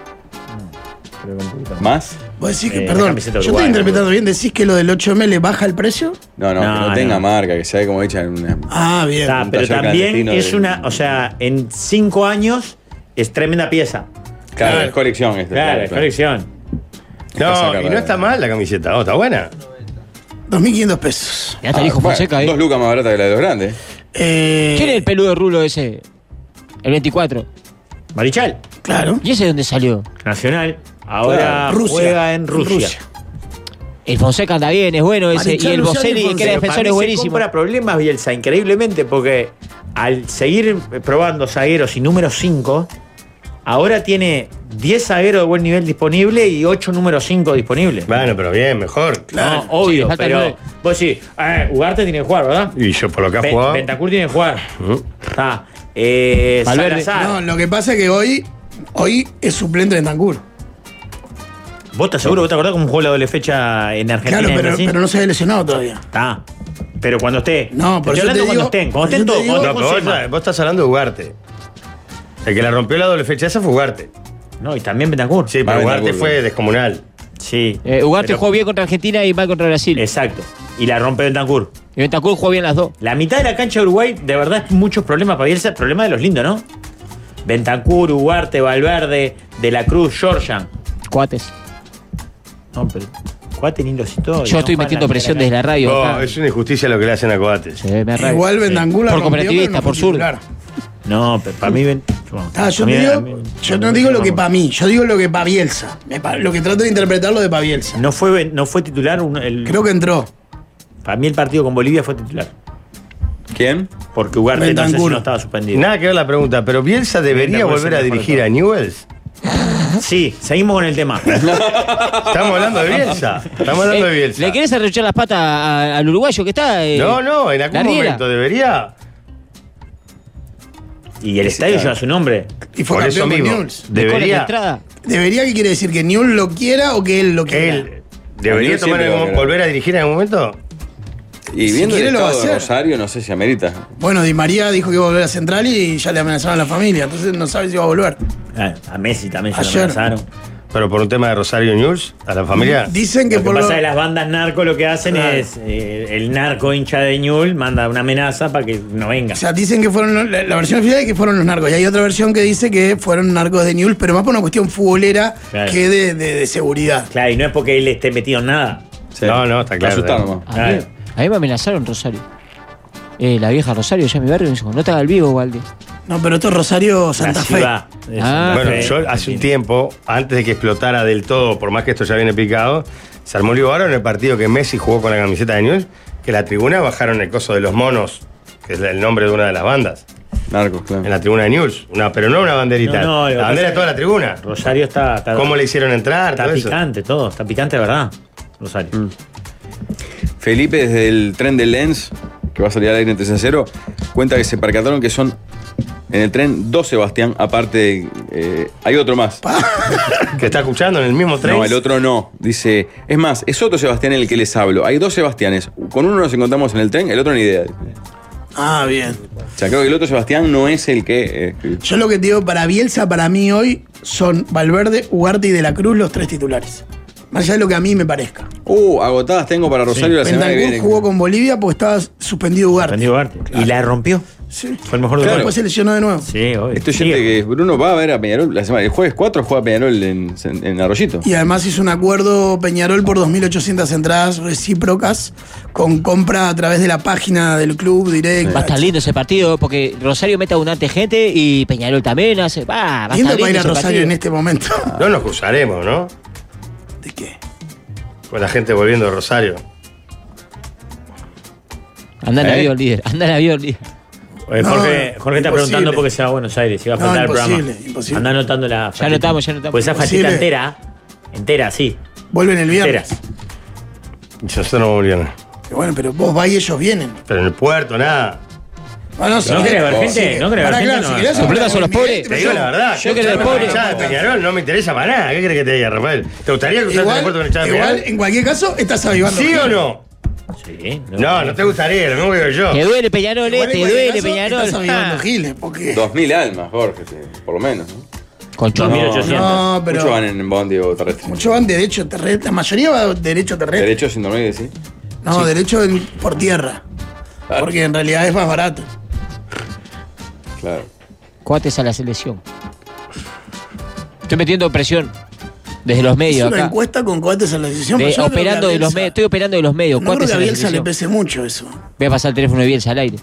Creo que un poquito más. ¿Más? Vos decís que, La perdón, camiseta yo estoy uruguaya, interpretando bien, decís que lo del 8M le baja el precio. No, que No, no tenga no. marca, que sea como hecha en una. Ah, bien. Ah, Un pero taller también clandestino es de- una, o sea, en 5 años es tremenda pieza. Claro, es colección esta. Claro, es colección. No, y no está mal la camiseta. Oh, está buena. 2.500 pesos. Ya te dijo Fonseca ahí. 2 lucas más barata que la de los grandes. ¿Quién es el peludo rulo ese? El 24. Marichal, Claro. ¿Y ese de dónde salió? Nacional, ahora Claro, Rusia. juega en Rusia. El Fonseca anda bien, es bueno ese. Marichal, Y el Luciano y Boselli, que Fonseca. era Pero defensor, para es mí buenísimo. Se compra problemas Bielsa, increíblemente, porque al seguir probando zagueros y número 5, ahora tiene 10 zagueros de buen nivel disponible y 8 número 5 disponibles. Bueno, pero bien, mejor. No, obvio, Sí, falta pero 9. vos decís, Ugarte tiene que jugar, ¿verdad? Y yo por lo que ha jugado. Bentancur tiene que jugar. Ujú. Está. Valverde. Salazar. No, lo que pasa es que hoy es suplente de Tancur. ¿Vos estás seguro? ¿Vos te acordás cómo jugó la doble fecha en Argentina? Claro, en pero, Brasil? pero no se había lesionado todavía. Está. Pero cuando esté. No, por Estoy eso te hablando cuando digo- estén. Cuando por estén eso te todos. digo- Cuando No, pero esté Josema. vos estás hablando de Ugarte. El que la rompió la doble fecha esa fue Ugarte. No, y también Bentancur. Sí, Va pero a Ugarte Bentancur, fue descomunal. Sí. Ugarte Pero- jugó bien contra Argentina y mal contra Brasil. Exacto. Y la rompe Bentancur. Y Bentancur jugó bien las dos. La mitad de la cancha de Uruguay, de verdad, es muchos problemas para Bielsa. Problema de los lindos, ¿no? Bentancur, Ugarte, Valverde, De la Cruz, Georgian. Cuates. No, pero. Cuate ni los citó. Yo estoy metiendo presión desde la radio. No, acá. es una injusticia lo que le hacen a Coates. Sí, me arraigo. Igual Bentancur la Por rompió, cooperativista, pero no por fue zurdo. titular. No, pero para mí. Yo no digo lo que para mí, yo digo lo que para Bielsa. Lo que trato de interpretarlo de para Bielsa. No fue titular. Creo que entró. Para mí el partido con Bolivia fue titular. ¿Quién? Porque Ugarte no sé si Bentancur. no estaba suspendido. Nada que ver la pregunta, pero Bielsa debería Bentancur volver es a el mejor dirigir de a Newell's. Sí, seguimos con el tema. Estamos hablando de Bielsa. Estamos hablando de Bielsa. ¿Le querés arrechar las patas al uruguayo que está? No, en algún la Riera. momento debería. Y el estadio lleva su nombre. Y fue Por eso campeón con mismo. Newell's. ¿De Debería. entrada? ¿Debería qué quiere decir? ¿Que Newell's lo quiera o que él lo quiera? Él debería Newell's tomar siempre va a querer. volver a dirigir en algún momento. Y Si viendo quiere, el lo va a estado de hacer. Rosario, no sé si amerita. Bueno, Di María dijo que iba a volver a Central y ya le amenazaron a la familia, entonces no sabe si va a volver. A Messi también se lo Ayer. amenazaron. Pero por un tema de Rosario News, a la familia. Dicen que Lo que por pasa lo... es que las bandas narco lo que hacen es el narco hincha de Ñul manda una amenaza para que no venga. O sea, dicen que fueron la versión oficial es que fueron los narcos. Y hay otra versión que dice que fueron narcos de Newell's, pero más por una cuestión futbolera Claro. que de seguridad. Claro, y no es porque él esté metido en nada. Sí. No, está claro. Asustaron, ¿no? A mí me amenazaron Rosario. La vieja Rosario, ya en mi barrio, me dijo, no te hagas el vivo, Valde. No, pero esto es Rosario La Santa Fe. ciudad. de Ah. Santa Bueno, Fe. yo hace un tiempo, antes de que explotara del todo, por más que esto ya viene picado, se armó un lío bárbaro en el partido que Messi jugó con la camiseta de Newell's, que la tribuna bajaron el coso de los monos, que es el nombre de una de las bandas, Narcos, claro. en la tribuna de Newell's, pero no una banderita, No, lo que la pasa bandera de es toda la tribuna. Rosario está ¿Cómo le hicieron entrar? está Todo eso. picante todo, está picante de verdad. Rosario. Felipe, desde el tren de Lens, que va a salir al aire en 3-0, cuenta que se percataron que son en el tren 2 Sebastián, aparte hay otro más. Que está escuchando en el mismo tren. No, el otro no. Dice, es más, es otro Sebastián en el que les hablo. Hay 2 Sebastianes. Con uno nos encontramos en el tren, el otro ni idea. Ah, bien. O sea, creo que el otro Sebastián no es el que... Yo lo que te digo para Bielsa, para mí hoy, son Valverde, Ugarte y De la Cruz los tres titulares. Más allá de lo que a mí me parezca. agotadas tengo para Rosario la semana que Bentancur viene. jugó con Bolivia porque estaba suspendido Ugarte. Aprendió Ugarte. Y la rompió. Sí. Fue el mejor de Claro. Después se lesionó de nuevo. Sí, obvio. Esto es Sí. gente que Bruno va a ver a Peñarol la semana. El jueves 4 juega Peñarol en Arroyito. Y además hizo un acuerdo Peñarol por 2.800 entradas recíprocas con compra a través de la página del club directa. Va a estar lindo ese partido porque Rosario mete abundante gente y Peñarol también hace. Va a Lindo estar para ir lindo a ese Rosario partido. en este momento. No nos cruzaremos, ¿no? ¿De qué? Con la gente volviendo de Rosario. Anda en avión, líder. Anda en avión, líder. Oye, No, Jorge está imposible. preguntando porque se va a Buenos Aires, si va a No, faltar el imposible, programa. imposible. Anda anotando la Ya fachita. anotamos. Pues esa fachita Imposible. entera, sí. Vuelven el viernes. Entera. Y nosotros no volvieron. Bueno, pero vos vas y ellos vienen. Pero en el puerto, nada. Bueno, ¿No querés ver gente? ¿No querés ver Pará, gente? claro, No, si querés no. hablar Completas son los con pobres. Miguel, Te digo la verdad. Yo que era la pobre. hinchada de Peñarol no me interesa para nada. ¿Qué querés que te diga, Rafael? ¿Te gustaría cruzarte el Igual, aeropuerto con hinchada de igual, Peñarol? en cualquier caso, estás avivando. ¿Sí o gente. no? Sí. No te gustaría, lo mismo que yo. Te duele Peñarol, Igual en te cualquier duele caso, Peñarol. Estás avivando Ah. giles, porque... 2000 almas, Jorge, por lo menos. ¿no? Con chorro. 2800. No, pero... Muchos van en bondi o terrestre. Muchos van derecho terrestre. La mayoría va derecho terrestre. Derecho sin dormir, sí. No, derecho por tierra. Claro. Porque en realidad es más barato. Claro. Coates a la selección. Estoy metiendo presión desde los Es medios una acá. encuesta con cohetes a la decisión. De- pero yo no creo que operando a de los Bielsa- medios. Estoy operando de los medios. No creo Coates que a a la Bielsa le selección. pese mucho eso. Voy a pasar el teléfono de Bielsa al aire.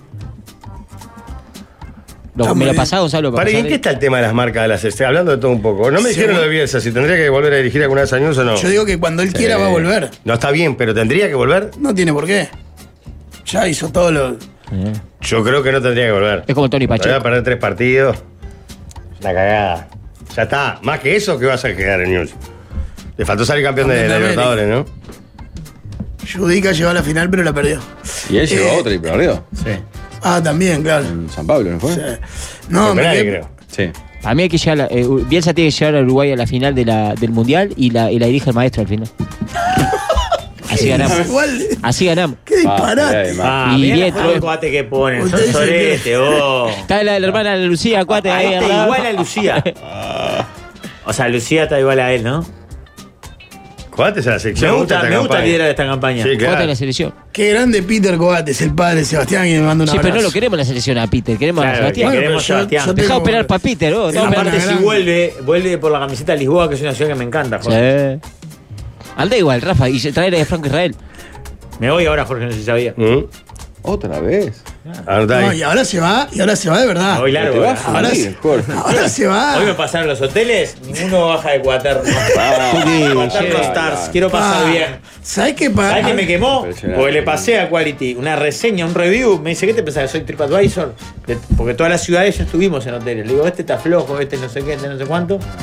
Está muy ¿Me lo bien. pasás, Gonzalo? Para, ¿y en qué está el tema de las marcas de las estrellas? Hablando de todo un poco. No me dijeron Según- lo de Bielsa, si tendría que volver a dirigir alguna vez a News o no. Yo digo que cuando él quiera va a volver. No está bien, pero tendría que volver. No tiene por qué. Ya hizo todo lo... Yo creo que no tendría que volver. Es como Tony Voy a Pacheco. perder 3 partidos. Una cagada. Ya está. Más que eso, ¿qué vas a quedar en News? Le faltó salir campeón de Campeón la de Libertadores, ¿no? Judica llegó a la final, pero la perdió. Y él llegó a Eh, otra y perdió. Sí. Ah, también, claro. En San Pablo, ¿no fue? Sí. No, Con me penales, quedé- creo. Sí. Para mí hay que llegar. Bielsa tiene que llegar a Uruguay a la final del Mundial y la dirige el maestro al final. Así ganamos. Igual, Así ganamos. qué disparate. Ah, Y mirá bien, la foto de todo. coate que ponen. Son Ustedes se sorete, vos. Está la hermana de Lucía, Cuate ahí. Ahí al está lado. igual a Lucía. O sea, Lucía está igual a él, ¿no? Coates a la sección. Me gusta esta liderar campaña. esta campaña. Sí, Cuate claro. de la selección. Qué grande Peter Coates, el padre de Sebastián, y me manda un Sí, abrazo. pero no lo queremos en la selección a Peter, queremos Claro, a Sebastián. que Bueno, queremos pero yo- Sebastián. yo Dejá tengo- operar para Peter, vos. tengo No, una Aparte, si gran- vuelve por la camiseta de Lisboa, que es una ciudad que me encanta, Jorge. Sí. Anda igual, Rafa, y traer de Franco Israel. Me voy ahora, Jorge, no sé si sabía. ¿Otra vez? Anotá No, ahí. y ahora se va de verdad. Me voy Te largo. vas a ahora. Ahora fundir, sí. Jorge. Ahora se va. Hoy me pasaron los hoteles, ninguno baja de Cuaterno. Cuaterno Stars, quiero pasar Ah, bien. ¿Sabes qué ¿Sabes qué me quemó? Impresionante. Porque le pasé a Quality una reseña, un review. Me dice, ¿qué te pensás que soy TripAdvisor? Porque todas las ciudades ya estuvimos en hoteles. Le digo, este está flojo, este no sé qué, este no sé cuánto. Me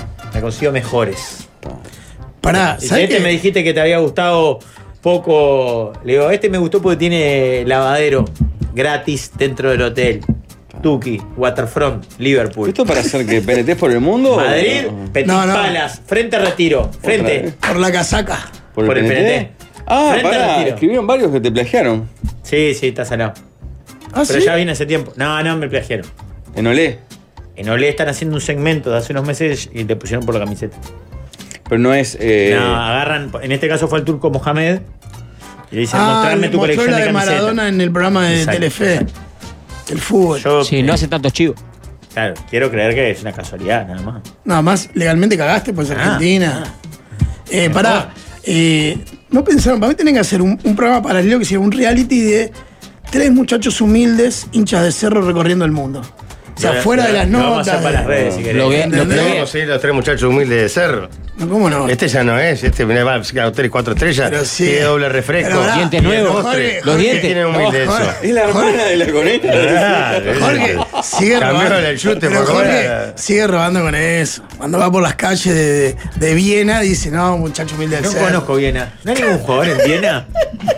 consigo mejores. Pará, Y ¿sabés qué? me dijiste que te había gustado poco. Le digo, me gustó porque tiene lavadero gratis dentro del hotel. Tuki, Waterfront, Liverpool. ¿Esto para hacer que penetes por el mundo? Madrid, Petit No, no. Palace, frente Retiro, frente. vez? Por la casaca. ¿Por el PNT? Ah, Frente pará, Retiro. escribieron varios que te plagiaron. Sí, está salado. ¿Ah, Pero sí? ya vine hace tiempo. No, me plagiaron. En Olé. En Olé están haciendo un segmento de hace unos meses y te pusieron por la camiseta. Pero no es. No, agarran, en este caso fue el turco Mohamed. Y le dicen, mostrarme tu mostró colección la de de camisetas. Maradona en el programa de Exacto, Telefe. exacto. El fútbol. Yo, Sí, no hacen tantos chivos. claro, quiero creer que es una casualidad, nada más. Nada más, legalmente cagaste, pues Argentina. Pará, no pensaron, para mí tienen que hacer un programa paralelo que sea un reality de 3 muchachos humildes, hinchas de cerro recorriendo el mundo. O sea, fuera de las Lo vamos a hacer notas. para las redes, si querés. Lo que- ¿Entendés? lo que- Podemos seguir los 3 muchachos humildes de cerro. No, ¿cómo no? Este ya no es, mirá, va a hotel 4 estrellas, Pero sí. tiene doble refresco. Pero pará, Dientes nuevos, Jorge, los Jorge, dientes. Tiene humilde Jorge, eso. Es la hermana de la coneta. Claro, Jorge, sigue Cambió robando. el chute Pero por comer Jorge a- sigue robando con eso. Cuando va por las calles de Viena, dice, no, muchacho humilde del No cerro. conozco Viena. ¿No hay ningún jugador en Viena?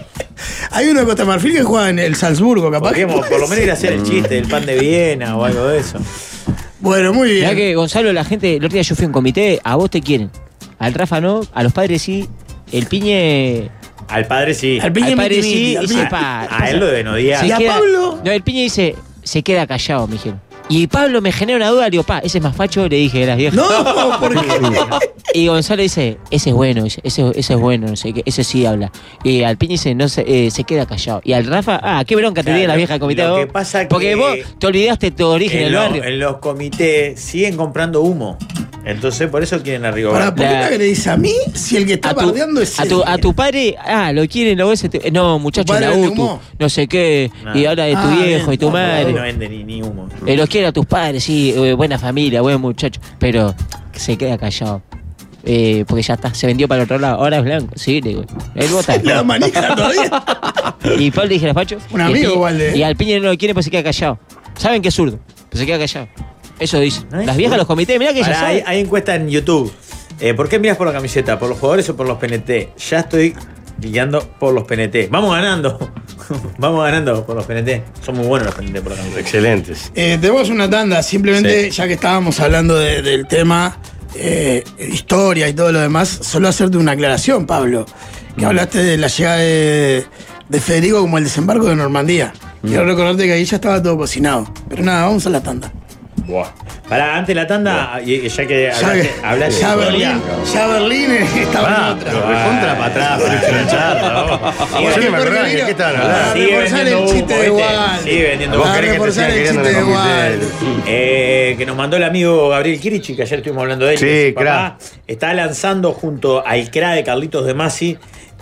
Hay uno de Costa Marfil que juega en el Salzburgo, capaz. Podríamos por lo menos ir a hacer el chiste del pan de Viena o algo de eso. Bueno, muy Mirá bien. que Gonzalo, la gente, el otro día yo fui a un comité, a vos te quieren. Al Rafa no, a los padres sí. El Piñe. Al padre sí. Al Piñe al padre miti, sí, miti, al y Piñe. sepa. A él lo deben odiar. ¿Y a Pablo? No, el Piñe dice, se queda callado, me dijeron. Y Pablo me genera una duda, le digo, ese es más facho, le dije, las viejas. No, ¿por qué? Y Gonzalo dice, ese es bueno, ese es bueno, no sé qué, ese sí habla. Y al Piñe dice, no se queda callado. Y al Rafa, qué bronca te Claro, diga la vieja del comité. lo vos. que pasa que- Porque vos te olvidaste tu origen en el barrio. En los comités siguen comprando humo. Entonces por eso quieren arriba. Pará, ¿por qué La- me agredís a mí si el que está bardeando es él? a tu padre, lo quieren, lo ves, no, muchacho, ¿Tu padre la vende UTU, humo? no sé qué, Nah. y ahora de tu viejo bien, y tu No madre. vende ni humo. Los quiere a tus padres, sí, buena familia, buen muchacho, pero se queda callado. Porque ya está, se vendió para el otro lado, ahora es blanco, sí, le digo. Él vota. La manija todavía. Y Pablo le dije a Facho. Un y el amigo Piñe- igual de- Y al Piñe no lo quiere, pues se queda callado. Saben que es zurdo, pero se queda callado. Eso dice. No es Las viejas, zurdo. los comités, mirá que ya Pará, hay saben. encuesta en YouTube. ¿Por qué miras por la camiseta? ¿Por los jugadores o por los PNT? Ya estoy guiando por los PNT. Vamos ganando. Vamos ganando por los PNT. Son muy buenos los PNT por la camiseta. Excelentes. Tenemos una tanda, simplemente, Sí. ya que estábamos hablando del tema historia y todo lo demás, solo hacerte una aclaración, Pablo. Que hablaste de la llegada de Federico como el desembarco de Normandía. Quiero recordarte que ahí ya estaba todo cocinado. Pero nada, vamos a la tanda. Buah. Pará, antes de la tanda, y ya que hablaste ya de historia. Berlín estaba en otra. Contra para atrás, para la charla. Yo no me acordaba ni de qué estaban hablando. Sigue reforzar vendiendo el chiste humo, de ¿viste? Waldo. Sigue vendiendo Vos humo. querés que te reforzar siga el queriendo chiste en de el comité. Que nos mandó el amigo Gabriel Kirichi, que ayer estuvimos hablando de él. Sí, que su papá crack. está lanzando junto al CRA de Carlitos de Masi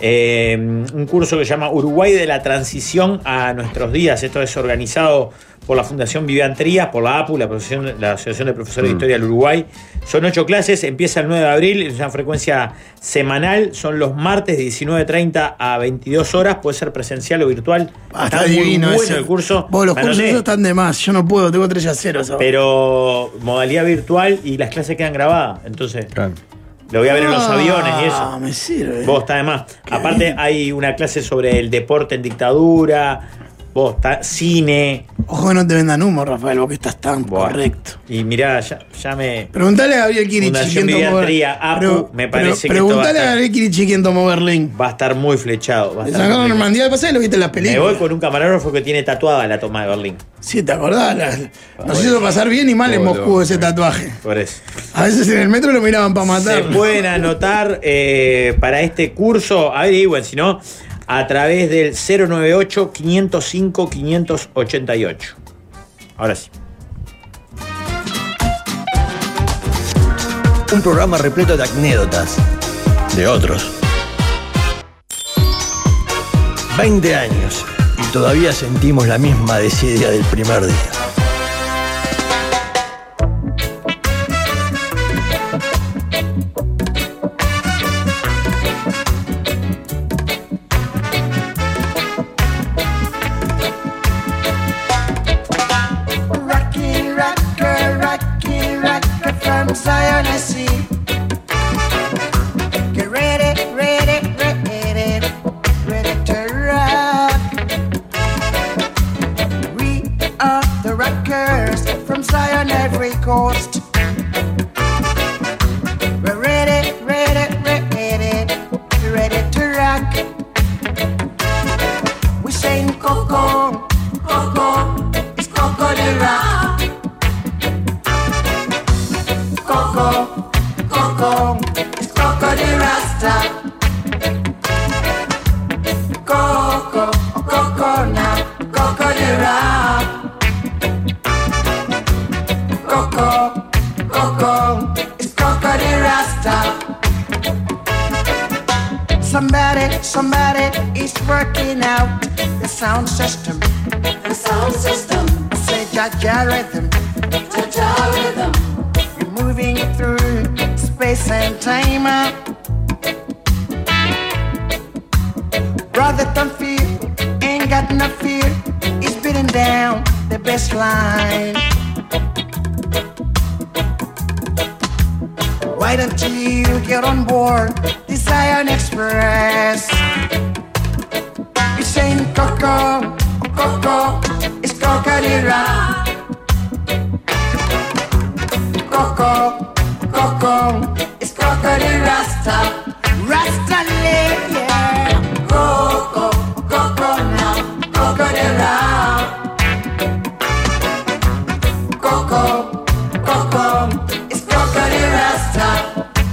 un curso que se llama Uruguay de la Transición a Nuestros Días. Esto es organizado por la Fundación Vivian Trías, por la APU, la Asociación de Profesores de Historia del Uruguay. Son 8 clases, empieza el 9 de abril, es una frecuencia semanal, son los martes de 19:30 a 22 horas, puede ser presencial o virtual. Está divino muy bueno ese. el curso. Vos, los Me cursos anoté. esos están de más. Yo no puedo, tengo 3-0. ¿sabes? Pero modalidad virtual y las clases quedan grabadas. Entonces, lo voy a ver en los aviones y eso. Me sirve. Vos está de más. Aparte, hay una clase sobre el deporte en dictadura. Vos está cine. Ojo que no te vendan humo, Rafael, vos que estás tan Buah. correcto. Y mirá, ya me. Preguntale a Gabriel Kirichi Fundación quién tomó Vivian Tría, APU, me parece que Preguntale esto va a a Gabriel Kirichi quién tomó Berlín. Va a estar muy flechado. Va a Le estar sacaron muy flechado. Normandía del pasado y lo viste en las Me películas. voy con un camarógrafo que tiene tatuada la toma de Berlín. Sí, ¿te acordás? Nos hizo pasar bien y mal en Moscú ese tatuaje. Por eso. A veces en el metro lo miraban para matar. Se pueden anotar para este curso, averigüen, si no, a través del 098-505-588. Ahora sí. Un programa repleto de anécdotas. De otros. 20 años y todavía sentimos la misma desidia del primer día. Rocky, rocker from Zion, I see. Somebody is working out the sound system. The sound system. Say Jaja rhythm. Jaja rhythm. You're moving through space and time. Brother, don't fear, ain't got no fear. He's beating down the best line. Why don't you get on board the Zion Express? You're saying Coco, Coco, it's Coca-Cola. Coco, Coco, it's Coca-Cola Rasta. Rasta, yeah. Coco, Coco now, Coca-Cola. Coco, Coco, it's Coca-Cola Rasta.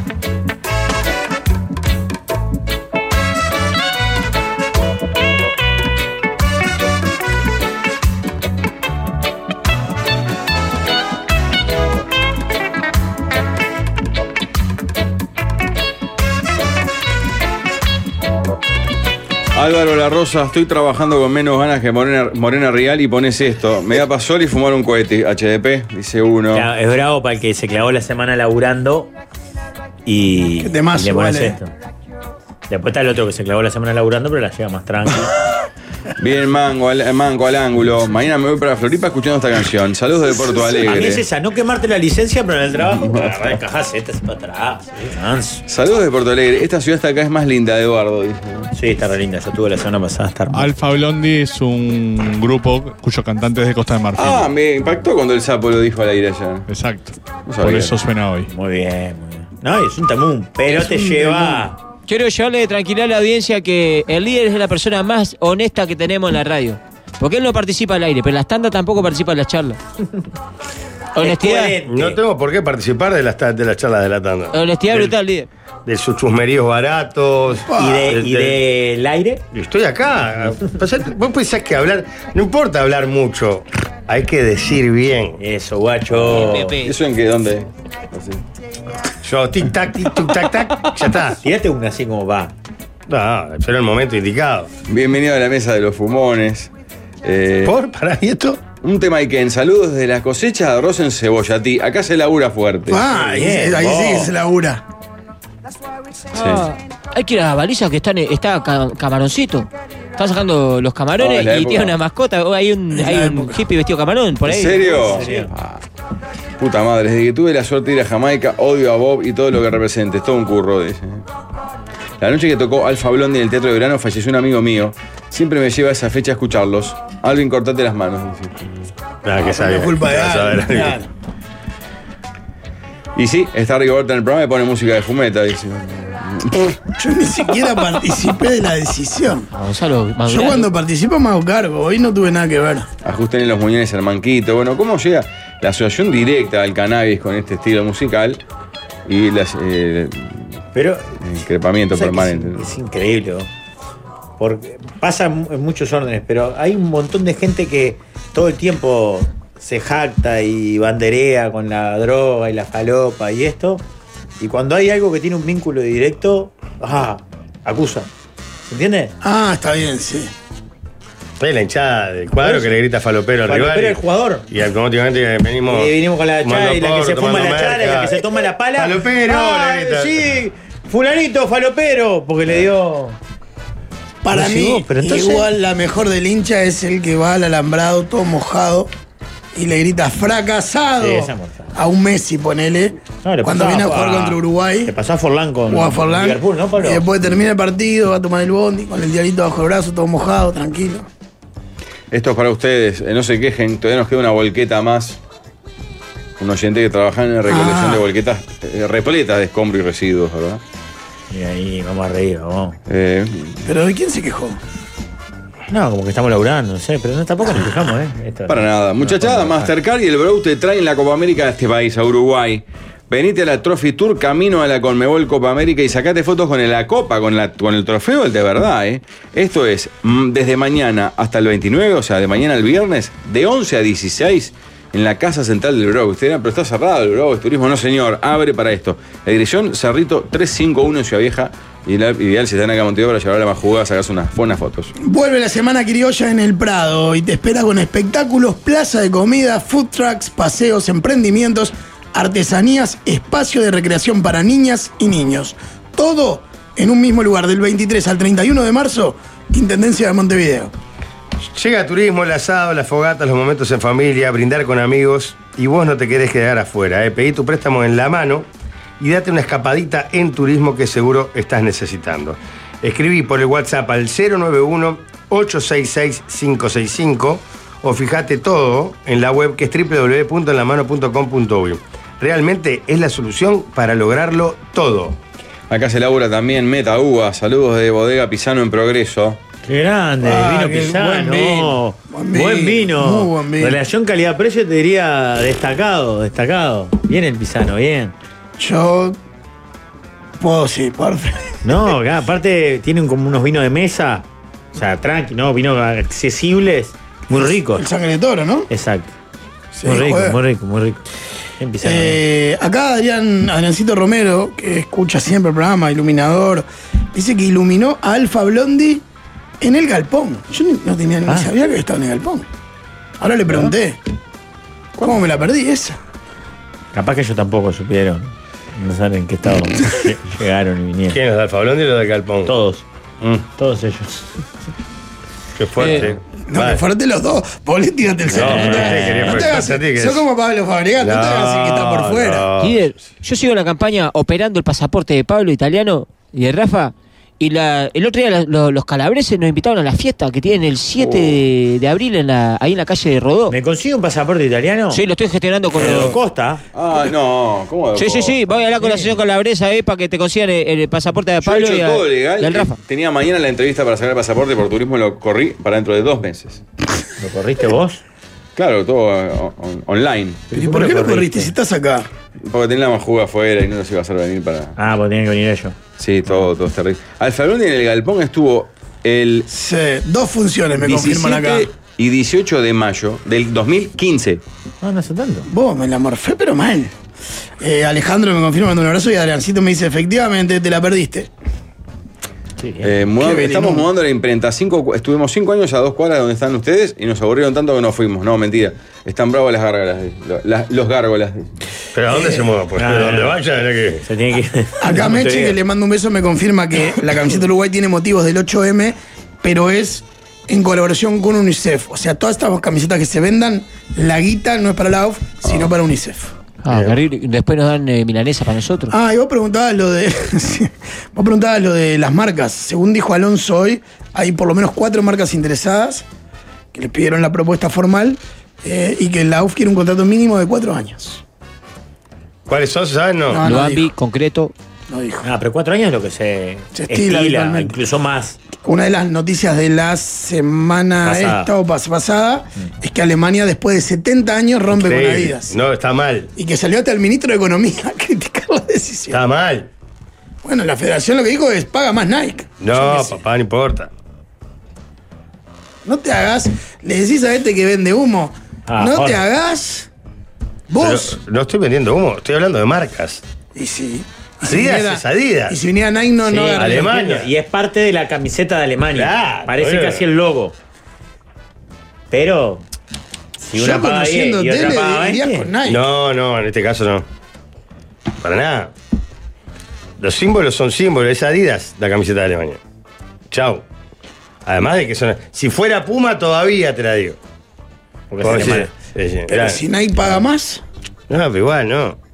Álvaro La Rosa, estoy trabajando con menos ganas que Morena Real y pones esto. Me da pasol y fumar un cohete. HDP, dice uno. Ya, es bravo para el que se clavó la semana laburando y, Qué temazo, y le pones vale. esto. Después está el otro que se clavó la semana laburando, pero la lleva más tranquila. Bien, mango al ángulo. Mañana me voy para Floripa escuchando esta canción. Saludos de Porto A mí es Alegre. esa, no quemarte la licencia, pero en el trabajo, agarrar encajás esta para atrás. Canso. Saludos de Porto Alegre. Esta ciudad hasta acá es más linda, Eduardo, dice. Sí, está re linda. Yo estuve la semana pasada, está hermosa. Alfa Blondie es un grupo cuyo cantante es de Costa de Marfil. Ah, me impactó cuando el sapo lo dijo al aire allá. Exacto. No sabía. Por eso suena hoy. Muy bien, muy bien. No, es un tamún, pero Es te un lleva. Quiero llevarle tranquilidad a la audiencia que el líder es la persona más honesta que tenemos en la radio. Porque él no participa al aire, pero las tandas tampoco participa en las charlas. Honestidad. coherente. No tengo por qué participar de las charlas de la tanda. Honestidad brutal, líder. De sus chusmeríos baratos. ¿Y del aire? Estoy acá. Vos pensás que hablar. No importa hablar mucho. Hay que decir bien. Eso, guacho. Pepe. ¿Eso en qué? ¿Dónde? Así. Yo, tic-tac, tic-tac, ya está. Tírate una así como va. No, espero el momento indicado. Bienvenido a la mesa de los fumones. ¿Para y esto? Un tema Iken. Saludos desde las cosechas de arroz en Cebollatí. Acá se labura fuerte. Ahí Bien, sí que vos. se labura. Ah, hay que ir a las balizas que está Camaroncito. Está sacando los camarones es la y época. tiene una mascota. Oh, hay un hippie vestido camarón por ahí. ¿En serio? ¿En serio? Ah, puta madre, desde que tuve la suerte de ir a Jamaica, odio a Bob y todo lo que representa. Es todo un curro, dice. La noche que tocó Alfa Blondie en el Teatro de Verano falleció un amigo mío. Siempre me lleva a esa fecha a escucharlos. Alvin, cortate las manos, dice. Nada, que sabía. por culpa de Vas a ver. Alvin, claro. Y sí, está Rigoberta en el programa y pone música de fumeta, dice. Yo ni siquiera participé de la decisión. Gonzalo, Yo madurá. cuando participo me hago cargo. Hoy no tuve nada que ver. Ajusten en los muñones al manquito. Bueno, ¿cómo llega la asociación directa al cannabis con este estilo musical y el Pero increpamiento o sea, que permanente? es increíble. Porque pasa en muchos órdenes, pero hay un montón de gente que todo el tiempo se jacta y banderea con la droga y la falopa y esto. Y cuando hay algo que tiene un vínculo directo, acusa. ¿Se entiende? Ah, está bien, sí. Es la hinchada del cuadro que le grita falopero al rival. Falopero el jugador. Y automáticamente venimos. Y vinimos con la tomando chara y la que se porro, fuma la tomando chara y la que merca. se toma la pala. Falopero, ¡Ah, le grita. sí! Fulanito, falopero. Porque le dio. Para No mí, llegó, pero entonces- igual la mejor del hincha es el que va al alambrado todo mojado y le grita fracasado Sí, esa es mortal. a un Messi, ponele, No, le cuando pasó viene a jugar contra Uruguay Le pasó a Forlán con o a Forlán. Liverpool, ¿no, Pablo? Y después termina el partido, va a tomar el bondi con el diarito bajo el brazo, todo mojado, tranquilo. Esto es para ustedes, no se quejen, todavía nos queda una volqueta más. Un oyente que trabaja en la recolección de volquetas repletas de escombro y residuos, ¿verdad? Y ahí vamos a reír, vamos. Pero ¿de quién se quejó? No, como que estamos laburando, no sé, pero no, tampoco nos quejamos, ¿eh? Esto- Para nada. Muchachada, Mastercard y el Bro te traen la Copa América a este país, a Uruguay. Venite a la Trophy Tour, camino a la Conmebol Copa América y sacate fotos con la copa, con el trofeo, el de verdad, ¿eh? Esto es desde mañana hasta el 29, o sea, de mañana al viernes, de 11 a 16, en la Casa Central del Bro. Usted dirá, pero está cerrado el Bro, es turismo. No, señor, abre para esto. La dirección, Cerrito 351 en Ciudad Vieja, Y ideal si están acá en Montevideo para llevarle a la Majuga a sacarse unas buenas fotos. Vuelve la semana criolla en el Prado y te espera con espectáculos, plaza de comida, food trucks, paseos, emprendimientos, artesanías, espacio de recreación para niñas y niños. Todo en un mismo lugar, del 23 al 31 de marzo, Intendencia de Montevideo. Llega turismo, el asado, las fogatas, los momentos en familia, brindar con amigos y vos no te querés quedar afuera. Pedí tu préstamo en la mano y date una escapadita en turismo que seguro estás necesitando. Escribí por el WhatsApp al 091-866-565 o fíjate todo en la web que es www.enlamano.com.uy. Realmente es la solución para lograrlo todo. Acá se labura también Meta Uva. Saludos de Bodega Pisano en Progreso. Qué grande, vino Pisano. Buen vino. Muy buen vino. Relación calidad-precio te diría destacado. Bien el Pisano, bien. Yo puedo, sí, perfecto. No, acá, aparte tienen como unos vinos de mesa, o sea, tranqui, ¿no? Vinos accesibles, muy ricos. El sangre de toro, ¿no? Exacto. Sí, muy rico, joder. muy rico, muy rico. Bien Pisano. Acá Adriancito Romero, que escucha siempre el programa, iluminador, dice que iluminó a Alfa Blondie en el galpón. Yo no tenía ni sabía que estaba en el galpón. Ahora le pregunté. ¿Cómo me la perdí esa? Capaz que ellos tampoco supieron. No saben en qué estado llegaron y vinieron. ¿Quién es de Alfa Blondie y los de Galpón? Todos. Todos ellos. Qué fuerte. No, que fuerte los dos. Vos le tiraste el centro. no, No te te hagas- quería no te preguntarte hagas- a ti, que Sos es- como Pablo Fabregat, no te hagas el que está por fuera. no. Líder, yo sigo la campaña operando el pasaporte de Pablo Italiano y de Rafa. Y el otro día los calabreses nos invitaron a la fiesta que tienen el 7 de abril ahí en la calle de Rodó. ¿Me consigue un pasaporte italiano? Sí, lo estoy gestionando con Pero los... Costa. Ah, no, ¿cómo? Sí, voy a hablar con la asociación calabresa para que te consigan el pasaporte de Yo he Pablo hecho y todo legal. al Rafa. Tenía mañana la entrevista para sacar el pasaporte por turismo y lo corrí para dentro de 2 meses. ¿Lo corriste vos? Claro, todo online. ¿Y por qué lo corriste si estás acá? Porque tenía la Majuga afuera y no nos iba a hacer venir para... Ah, pues tenían que venir ellos. Sí, todo es terrible. Alfa Blondie en el Galpón estuvo el Sí, 2 funciones me confirman acá. 17 y 18 de mayo del 2015. No hace tanto. Vos me la morfé, pero mal. Alejandro me confirma, manda un abrazo y Adriancito me dice, efectivamente, te la perdiste. Sí, Estamos veneno. mudando la imprenta. Estuvimos 5 años a 2 cuadras donde están ustedes y nos aburrieron tanto que nos fuimos. No, mentira. Están bravos las gárgolas. Los gárgolas. ¿Pero a dónde se mueve? Pues no, de donde no. vaya, era que. Se tiene que. Acá Meche, que le mando un beso, me confirma que la camiseta de Uruguay tiene motivos del 8M, pero es en colaboración con UNICEF. O sea, todas estas camisetas que se vendan, la guita no es para la UF, sino para UNICEF. Después nos dan milanesa para nosotros. Ah, y vos preguntabas lo de. sí, vos preguntabas lo de las marcas. Según dijo Alonso hoy, hay por lo menos 4 marcas interesadas que le pidieron la propuesta formal y que la UF quiere un contrato mínimo de 4 años. ¿Cuáles son? ¿Sabes? No. No. Loambi, dijo. concreto. No dijo. Ah, pero 4 años es lo que se estila habitualmente. incluso más. Una de las noticias de la semana Pasada. esta o pasada es que Alemania, después de 70 años, rompe con Increíble. Adidas. No, está mal. Y que salió hasta el ministro de Economía a criticar la decisión. Está mal. Bueno, la federación lo que dijo es paga más Nike. Yo No, qué sé. papá, no importa. No te hagas. Le decís a este que vende humo. Ah, no Jorge. te hagas. Vos. Pero no estoy vendiendo humo, estoy hablando de marcas. Y sí. Y Adidas es Adidas. Y si viniera Nike, no, Sí, no agarra- Alemania. Y es parte de la camiseta de Alemania. Claro, Parece boludo. casi el logo. Pero. Si Yo una paga 10 y conociéndote otra paga le dirías 20. con Nike. No, en este caso no. Para nada. Los símbolos son símbolos, es Adidas la camiseta de Alemania. Chau. Además de que son. Si fuera Puma, todavía te la digo. Porque Puedo es decir, alemana. Pero si Nike paga más. No, pero igual, no.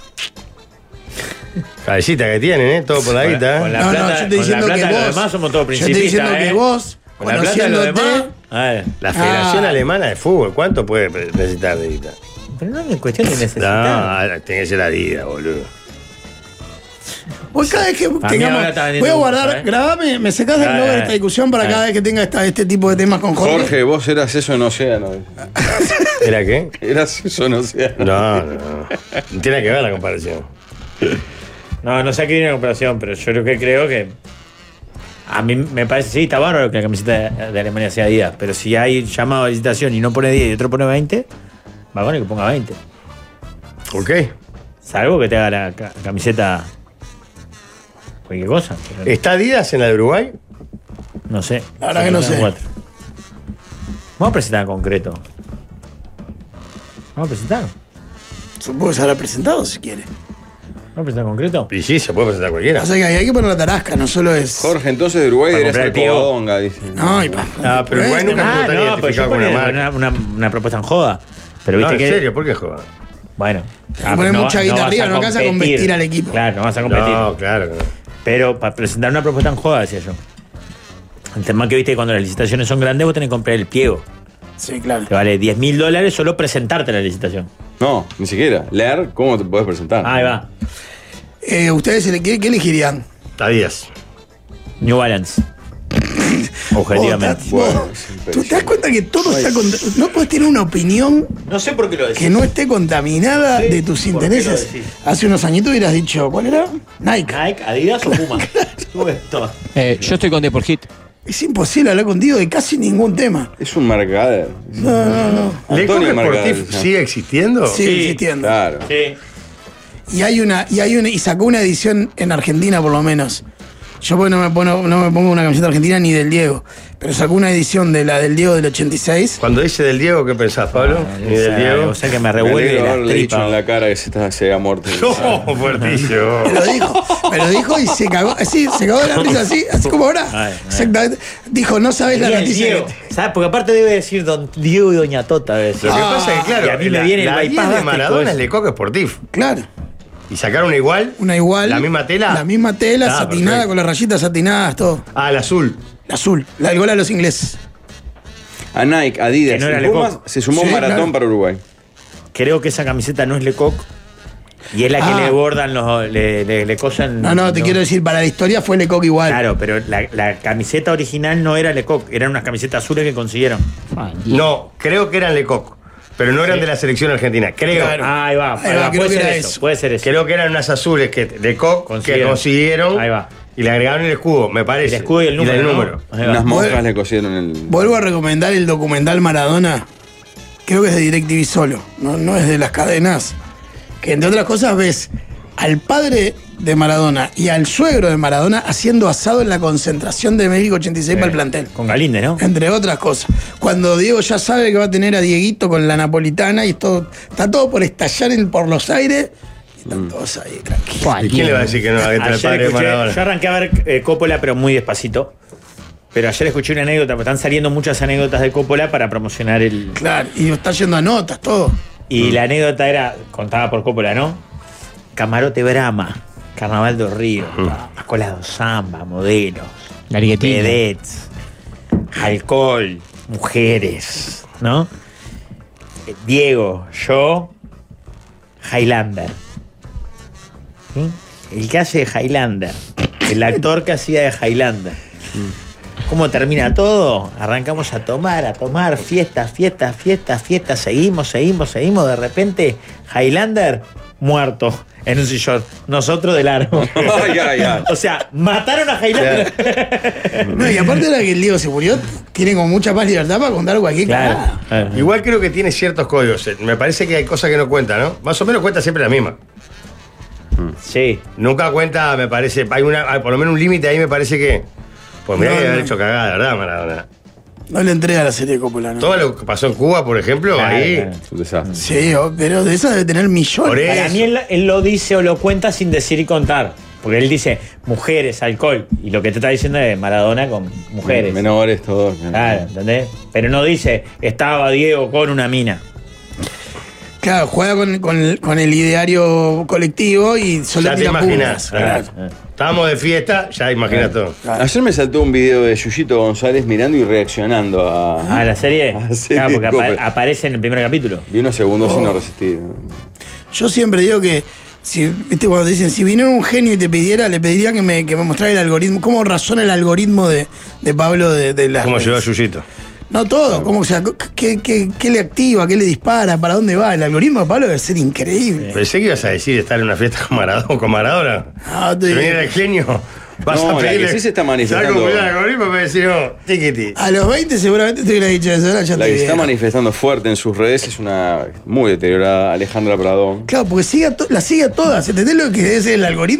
Cabecita que tienen, ¿eh? Todo por la guita, Con ¿eh? la No, plata, yo estoy con la diciendo plata que de los vos. demás somos todos Yo estoy principistas. diciendo que vos, Con la plata de los demás. conociéndote. A ver. La Federación Ah. Alemana de Fútbol, ¿cuánto puede necesitar de guita? Pero no es cuestión de necesitar. No, tiene que ser Adidas, boludo. Vos cada vez que mí tengamos. ahora está Voy vendiendo a humo, guardar, ¿sabes? grabame, me sacás del Dale, logo de dale. esta discusión para Dale. cada vez que tenga este tipo de temas con Jorge. Jorge, vos eras eso en Océano. ¿Era qué? Eras eso en Océano. No. No tiene que ver la comparación. No sé a qué viene la comparación, pero yo creo que. A mí me parece, sí, está bárbaro que la camiseta de Alemania sea Adidas, pero si hay llamado a licitación y no pone 10 y otro pone 20, va con el que ponga 20. ¿Ok? Salvo que te haga la camiseta cualquier cosa. Pero ¿Está Adidas en la de Uruguay? no sé. La verdad que no sé. 4. Vamos a presentar en concreto. Vamos a presentar. Supongo que se habrá presentado si quiere. Vamos a presentar en concreto. Y sí, se puede presentar cualquiera. O sea que hay que poner la tarasca, no solo es. Jorge, entonces de Uruguay Para debería ser comprar el Piego. Covadonga, dice. No, y pa. Ah, pero Uruguay nunca Ah, está no, pues identificado yo con una ponía marca. una propuesta en joda. Pero No, viste en que. serio, ¿por qué juega? Bueno. que poner mucha guita vas arriba, no alcanza a competir al equipo. Claro, no vas a competir. No, claro que no. Pero para presentar una propuesta en joda, decía yo. El tema que viste que cuando las licitaciones son grandes, vos tenés que comprar el pliego. Sí, claro. Te vale $10.000 solo presentarte la licitación. No, ni siquiera. Leer, ¿cómo te podés presentar? Ahí va. ¿Ustedes qué elegirían? Adidas. New Balance. Objetivamente. Bueno, ¿Tú te das cuenta que todo está no puedes tener una opinión No sé por qué lo decís. que no esté contaminada Sí, de tus ¿por qué lo intereses? decís? Hace unos añitos hubieras dicho, ¿cuál era? Nike. Nike, Adidas o Puma. Tú ves todo. Yo estoy con Deport Hit. Es imposible hablar contigo de casi ningún tema. Es un mercader. No. ¿Le Antonio Coque Mercader. Sportif sigue existiendo? Sigue existiendo. Claro. Sí. Y sacó una edición en Argentina por lo menos. Yo pues no me pongo una camiseta argentina ni del Diego, pero sacó una edición de la del Diego del 86. Cuando dice del Diego, ¿qué pensás, Pablo? Ni del Diego. O sea que me Me revuelve alegro la haberle dicho en tripa. la cara que se ha muerto. No, fuertísimo. Me lo dijo y se cagó, así, se cagó de la risa, así como ahora. Ay. Exactamente. Dijo, no sabes la Y el noticia. Diego, ¿sabes? Porque aparte debe decir Don Diego y Doña Tota. Debe decir. Lo que pasa es que, claro, y a mí me viene el la bypass 10 de gástrico Maradona ese. es Le Coque Sportif. Claro, ¿Y sacaron una igual? una igual. ¿La misma tela? La misma tela, Ah, satinada, perfecto. con las rayitas satinadas, todo. Ah, el azul. La azul, el gol a los ingleses. A Nike, Adidas Que no y era Pumas Lecoq. se sumó Sí, un maratón claro. para Uruguay. Creo que esa camiseta no es Lecoq. Y es la que Ah. le bordan le cosan. No, te quiero decir, para la historia fue Lecoq igual. Claro, pero la camiseta original no era Lecoq, eran unas camisetas azules que consiguieron. No, creo que eran Lecoq. Pero no eran de la selección argentina. Creo. Claro. Ahí va, Ahí va, creo puede que ser era eso, eso. puede ser eso. Creo que eran unas azules que Lecoq que consiguieron. Ahí va. Y le agregaron el escudo, me parece. El escudo y el número. ¿no? Ahí va. Unas monjas Bueno. le cosieron el. Vuelvo a recomendar el documental Maradona. Creo que es de DirecTV solo, no es de las cadenas. Que entre otras cosas ves al padre de Maradona y al suegro de Maradona haciendo asado en la concentración de México 86 para el plantel. Con Galinde, ¿no? Entre otras cosas. Cuando Diego ya sabe que va a tener a Dieguito con la napolitana y todo, está todo por estallar por los aires. Y están todos ahí, tranquilos. ¿Y quién le va a decir que no va a entrar el Ayer padre de escuché, Maradona? yo arranqué a ver Coppola, pero muy despacito. Pero ayer escuché una anécdota, porque están saliendo muchas anécdotas de Coppola para promocionar el. Claro, y está yendo a notas, todo. Y la anécdota era, contada por Coppola, ¿no? Camarote Brahma, Carnaval do Río, Escuelas do Samba, modelos, Gariguetina. vedettes, alcohol, mujeres, ¿no? Diego, yo, Highlander. ¿Sí? El que hace de Highlander, el actor que hacía de Highlander. ¿Cómo termina todo? Arrancamos a tomar, fiesta, seguimos, de repente, Highlander muerto en un sillón, nosotros de largo. Ay, ay, ay. O sea, mataron a Highlander. No, y aparte de que el Diego se murió, tiene como mucha más libertad para contar cualquier Claro. cagada. Igual creo que tiene ciertos códigos. Me parece que hay cosas que no cuenta, ¿no? Más o menos cuenta siempre la misma. Sí. Nunca cuenta, me parece. Hay por lo menos un límite ahí, me parece que. Pues mirá No, que haber no. hecho cagada, ¿verdad, Maradona? No le entrega la serie de Coppola, ¿no? Todo lo que pasó en Cuba, por ejemplo, Claro, ahí. claro. Es un desastre. Sí, pero de esas debe tener Por millones. eso. Para mí él lo dice o lo cuenta sin decir y contar. Porque él dice mujeres, alcohol. Y lo que te está diciendo es Maradona con mujeres. Menores, todos. Claro, ¿entendés? Pero no dice, estaba Diego con una mina. Claro, juega con el ideario colectivo y solo Ya te tira imaginas. puntas. Claro. Estábamos de fiesta, ya imaginas todo. Ayer me saltó un video de Yuyito González mirando y reaccionando a. Ah, la serie. Ah, sí, Claro, porque Coppola. aparece en el primer capítulo. Vi unos segundos y no resistí. Yo siempre digo que, ¿viste cuando te dicen, si viniera un genio y te pidiera, le pediría que me mostrara el algoritmo, cómo razona el algoritmo de Pablo de las ¿Cómo redes? llegó a Yuyito? No todo, cómo, o sea, ¿qué le activa, qué le dispara, para dónde va? El algoritmo de Pablo debe ser increíble. Pensé que ibas a decir estar en una fiesta con Maradona. No, te Si digo. viniera el genio, vas No, a la que pedirle. sí se está manifestando- ¿Sabes cómo era el algoritmo? Me decís, no, tiquiti. A los 20 seguramente te hubiera dicho eso, ahora ya La te que se está vieron. manifestando fuerte en sus redes es una muy deteriorada Alejandra Pradón. Claro, porque la sigue a todas. ¿Entendés lo que es el algoritmo?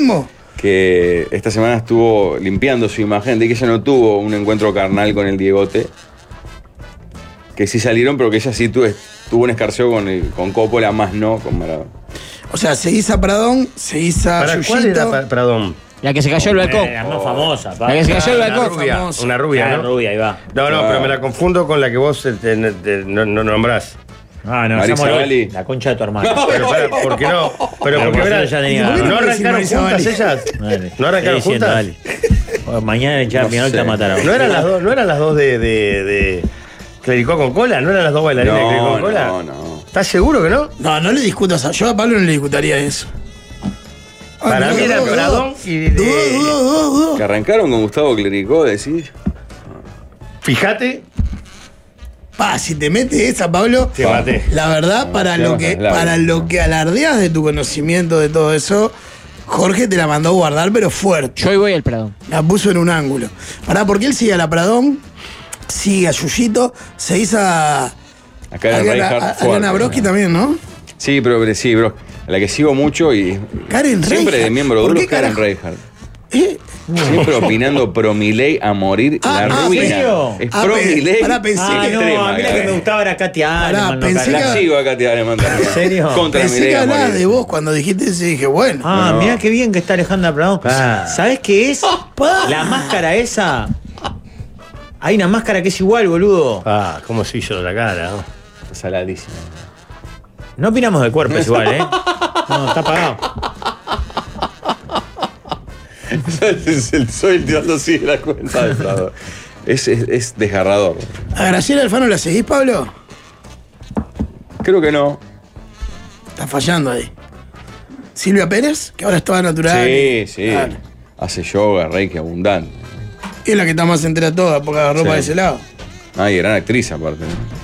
que esta semana estuvo limpiando su imagen de que ella no tuvo un encuentro carnal con el Diegote. Que sí salieron, pero que ella sí tuvo un escarceo con Coppola, más no con Maradona. O sea, seguís a Pradón, seguís a ¿Para cuál Yuyito. era Pradón? La que se cayó el balcón. La más famosa, pa. La que se cayó el Una balcón. rubia, famosa. una rubia, Ah, ¿no? rubia, ahí va. No, pero me la confundo con la que vos no nombrás. Ah, no, Marisa Samuel, Bali. la concha de tu hermano. Pero ¿por qué no? Pero porque vos verá, ya tenía- ¿Por qué ¿no no arrancaron decís juntas Marisa ellas? Dale. ¿No arrancaron Sigue diciendo, juntas? dale. Bueno, mañana el Champions No te sé. mataron. ¿No eran las dos de Clericó con cola? ¿No eran las dos bailarinas de Clericó con cola? No. ¿Estás seguro que no? No le discutas a... Yo a Pablo no le discutaría eso. Para mí era Pradón y Dudo. Que arrancaron con Gustavo Clericó, decís. Fíjate, Si te metes esa, Pablo, te maté. la verdad, para lo que alardeas de tu conocimiento de todo eso, Jorge te la mandó a guardar, pero fuerte. Yo hoy voy al Pradón. La puso en un ángulo. Porque él sigue a la Pradón, sigue a Yuyito, seguís a Acá en Reinhardt. Ariana Broski también, ¿no? Sí, pero sí, bro. A la que sigo mucho y. Karen siempre Reinhardt. de miembro ¿Por duro qué es Karen carajo? Reinhardt. ¿Eh? Siempre opinando pro Milei a morir. La ¿en ruina. serio? Es pro Milei. Pensé Ah, que no, extrema, a mí la que me gustaba era Katia Aleman. pensé La sigo a Katia Aleman también. ¿En serio? Contra Pensé Milei que a hablabas morir. de vos cuando dijiste eso y dije, bueno. Ah, No. mirá qué bien que está Alejandra Pradón. Ah. ¿Sabés qué es? La máscara esa. Hay una máscara que es igual, boludo. Cómo se hizo la cara, ¿no? Saladísima. No opinamos del cuerpo, es igual, ¿eh? No, está apagado. Soy el tirando así de la cuenta de Prado. Es desgarrador. ¿A Graciela Alfano la seguís, Pablo? Creo que no. Está fallando ahí. Silvia Pérez, que ahora es toda natural. Sí. Claro. Hace yoga, reiki abundante. Y es la que está más entera toda, porque agarró Sí. para ese lado. Y gran actriz aparte. ¿no?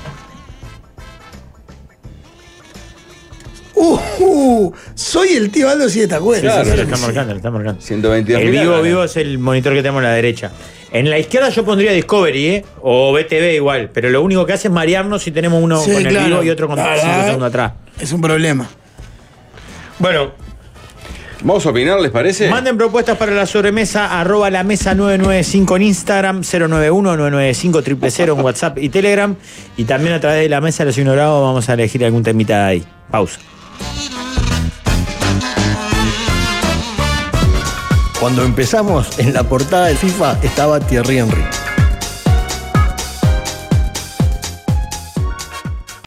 Soy el tío Aldo, si te acuerdas. Claro, Lo está marcando, lo está marcando. 122 El mil vivo, ganas. vivo es el monitor que tenemos a la derecha. En la izquierda yo pondría Discovery, ¿eh? O BTV igual. Pero lo único que hace es marearnos si tenemos uno Sí, con el claro. vivo y otro con 5 segundos atrás. Es un problema. Bueno, Vamos a opinar, ¿les parece? Manden propuestas para la sobremesa, @la mesa 995 en Instagram, 091-995-000 en WhatsApp y Telegram. Y también a través de la mesa de los ignorados vamos a elegir algún temita de ahí. Pausa. Cuando empezamos, en la portada del FIFA estaba Thierry Henry.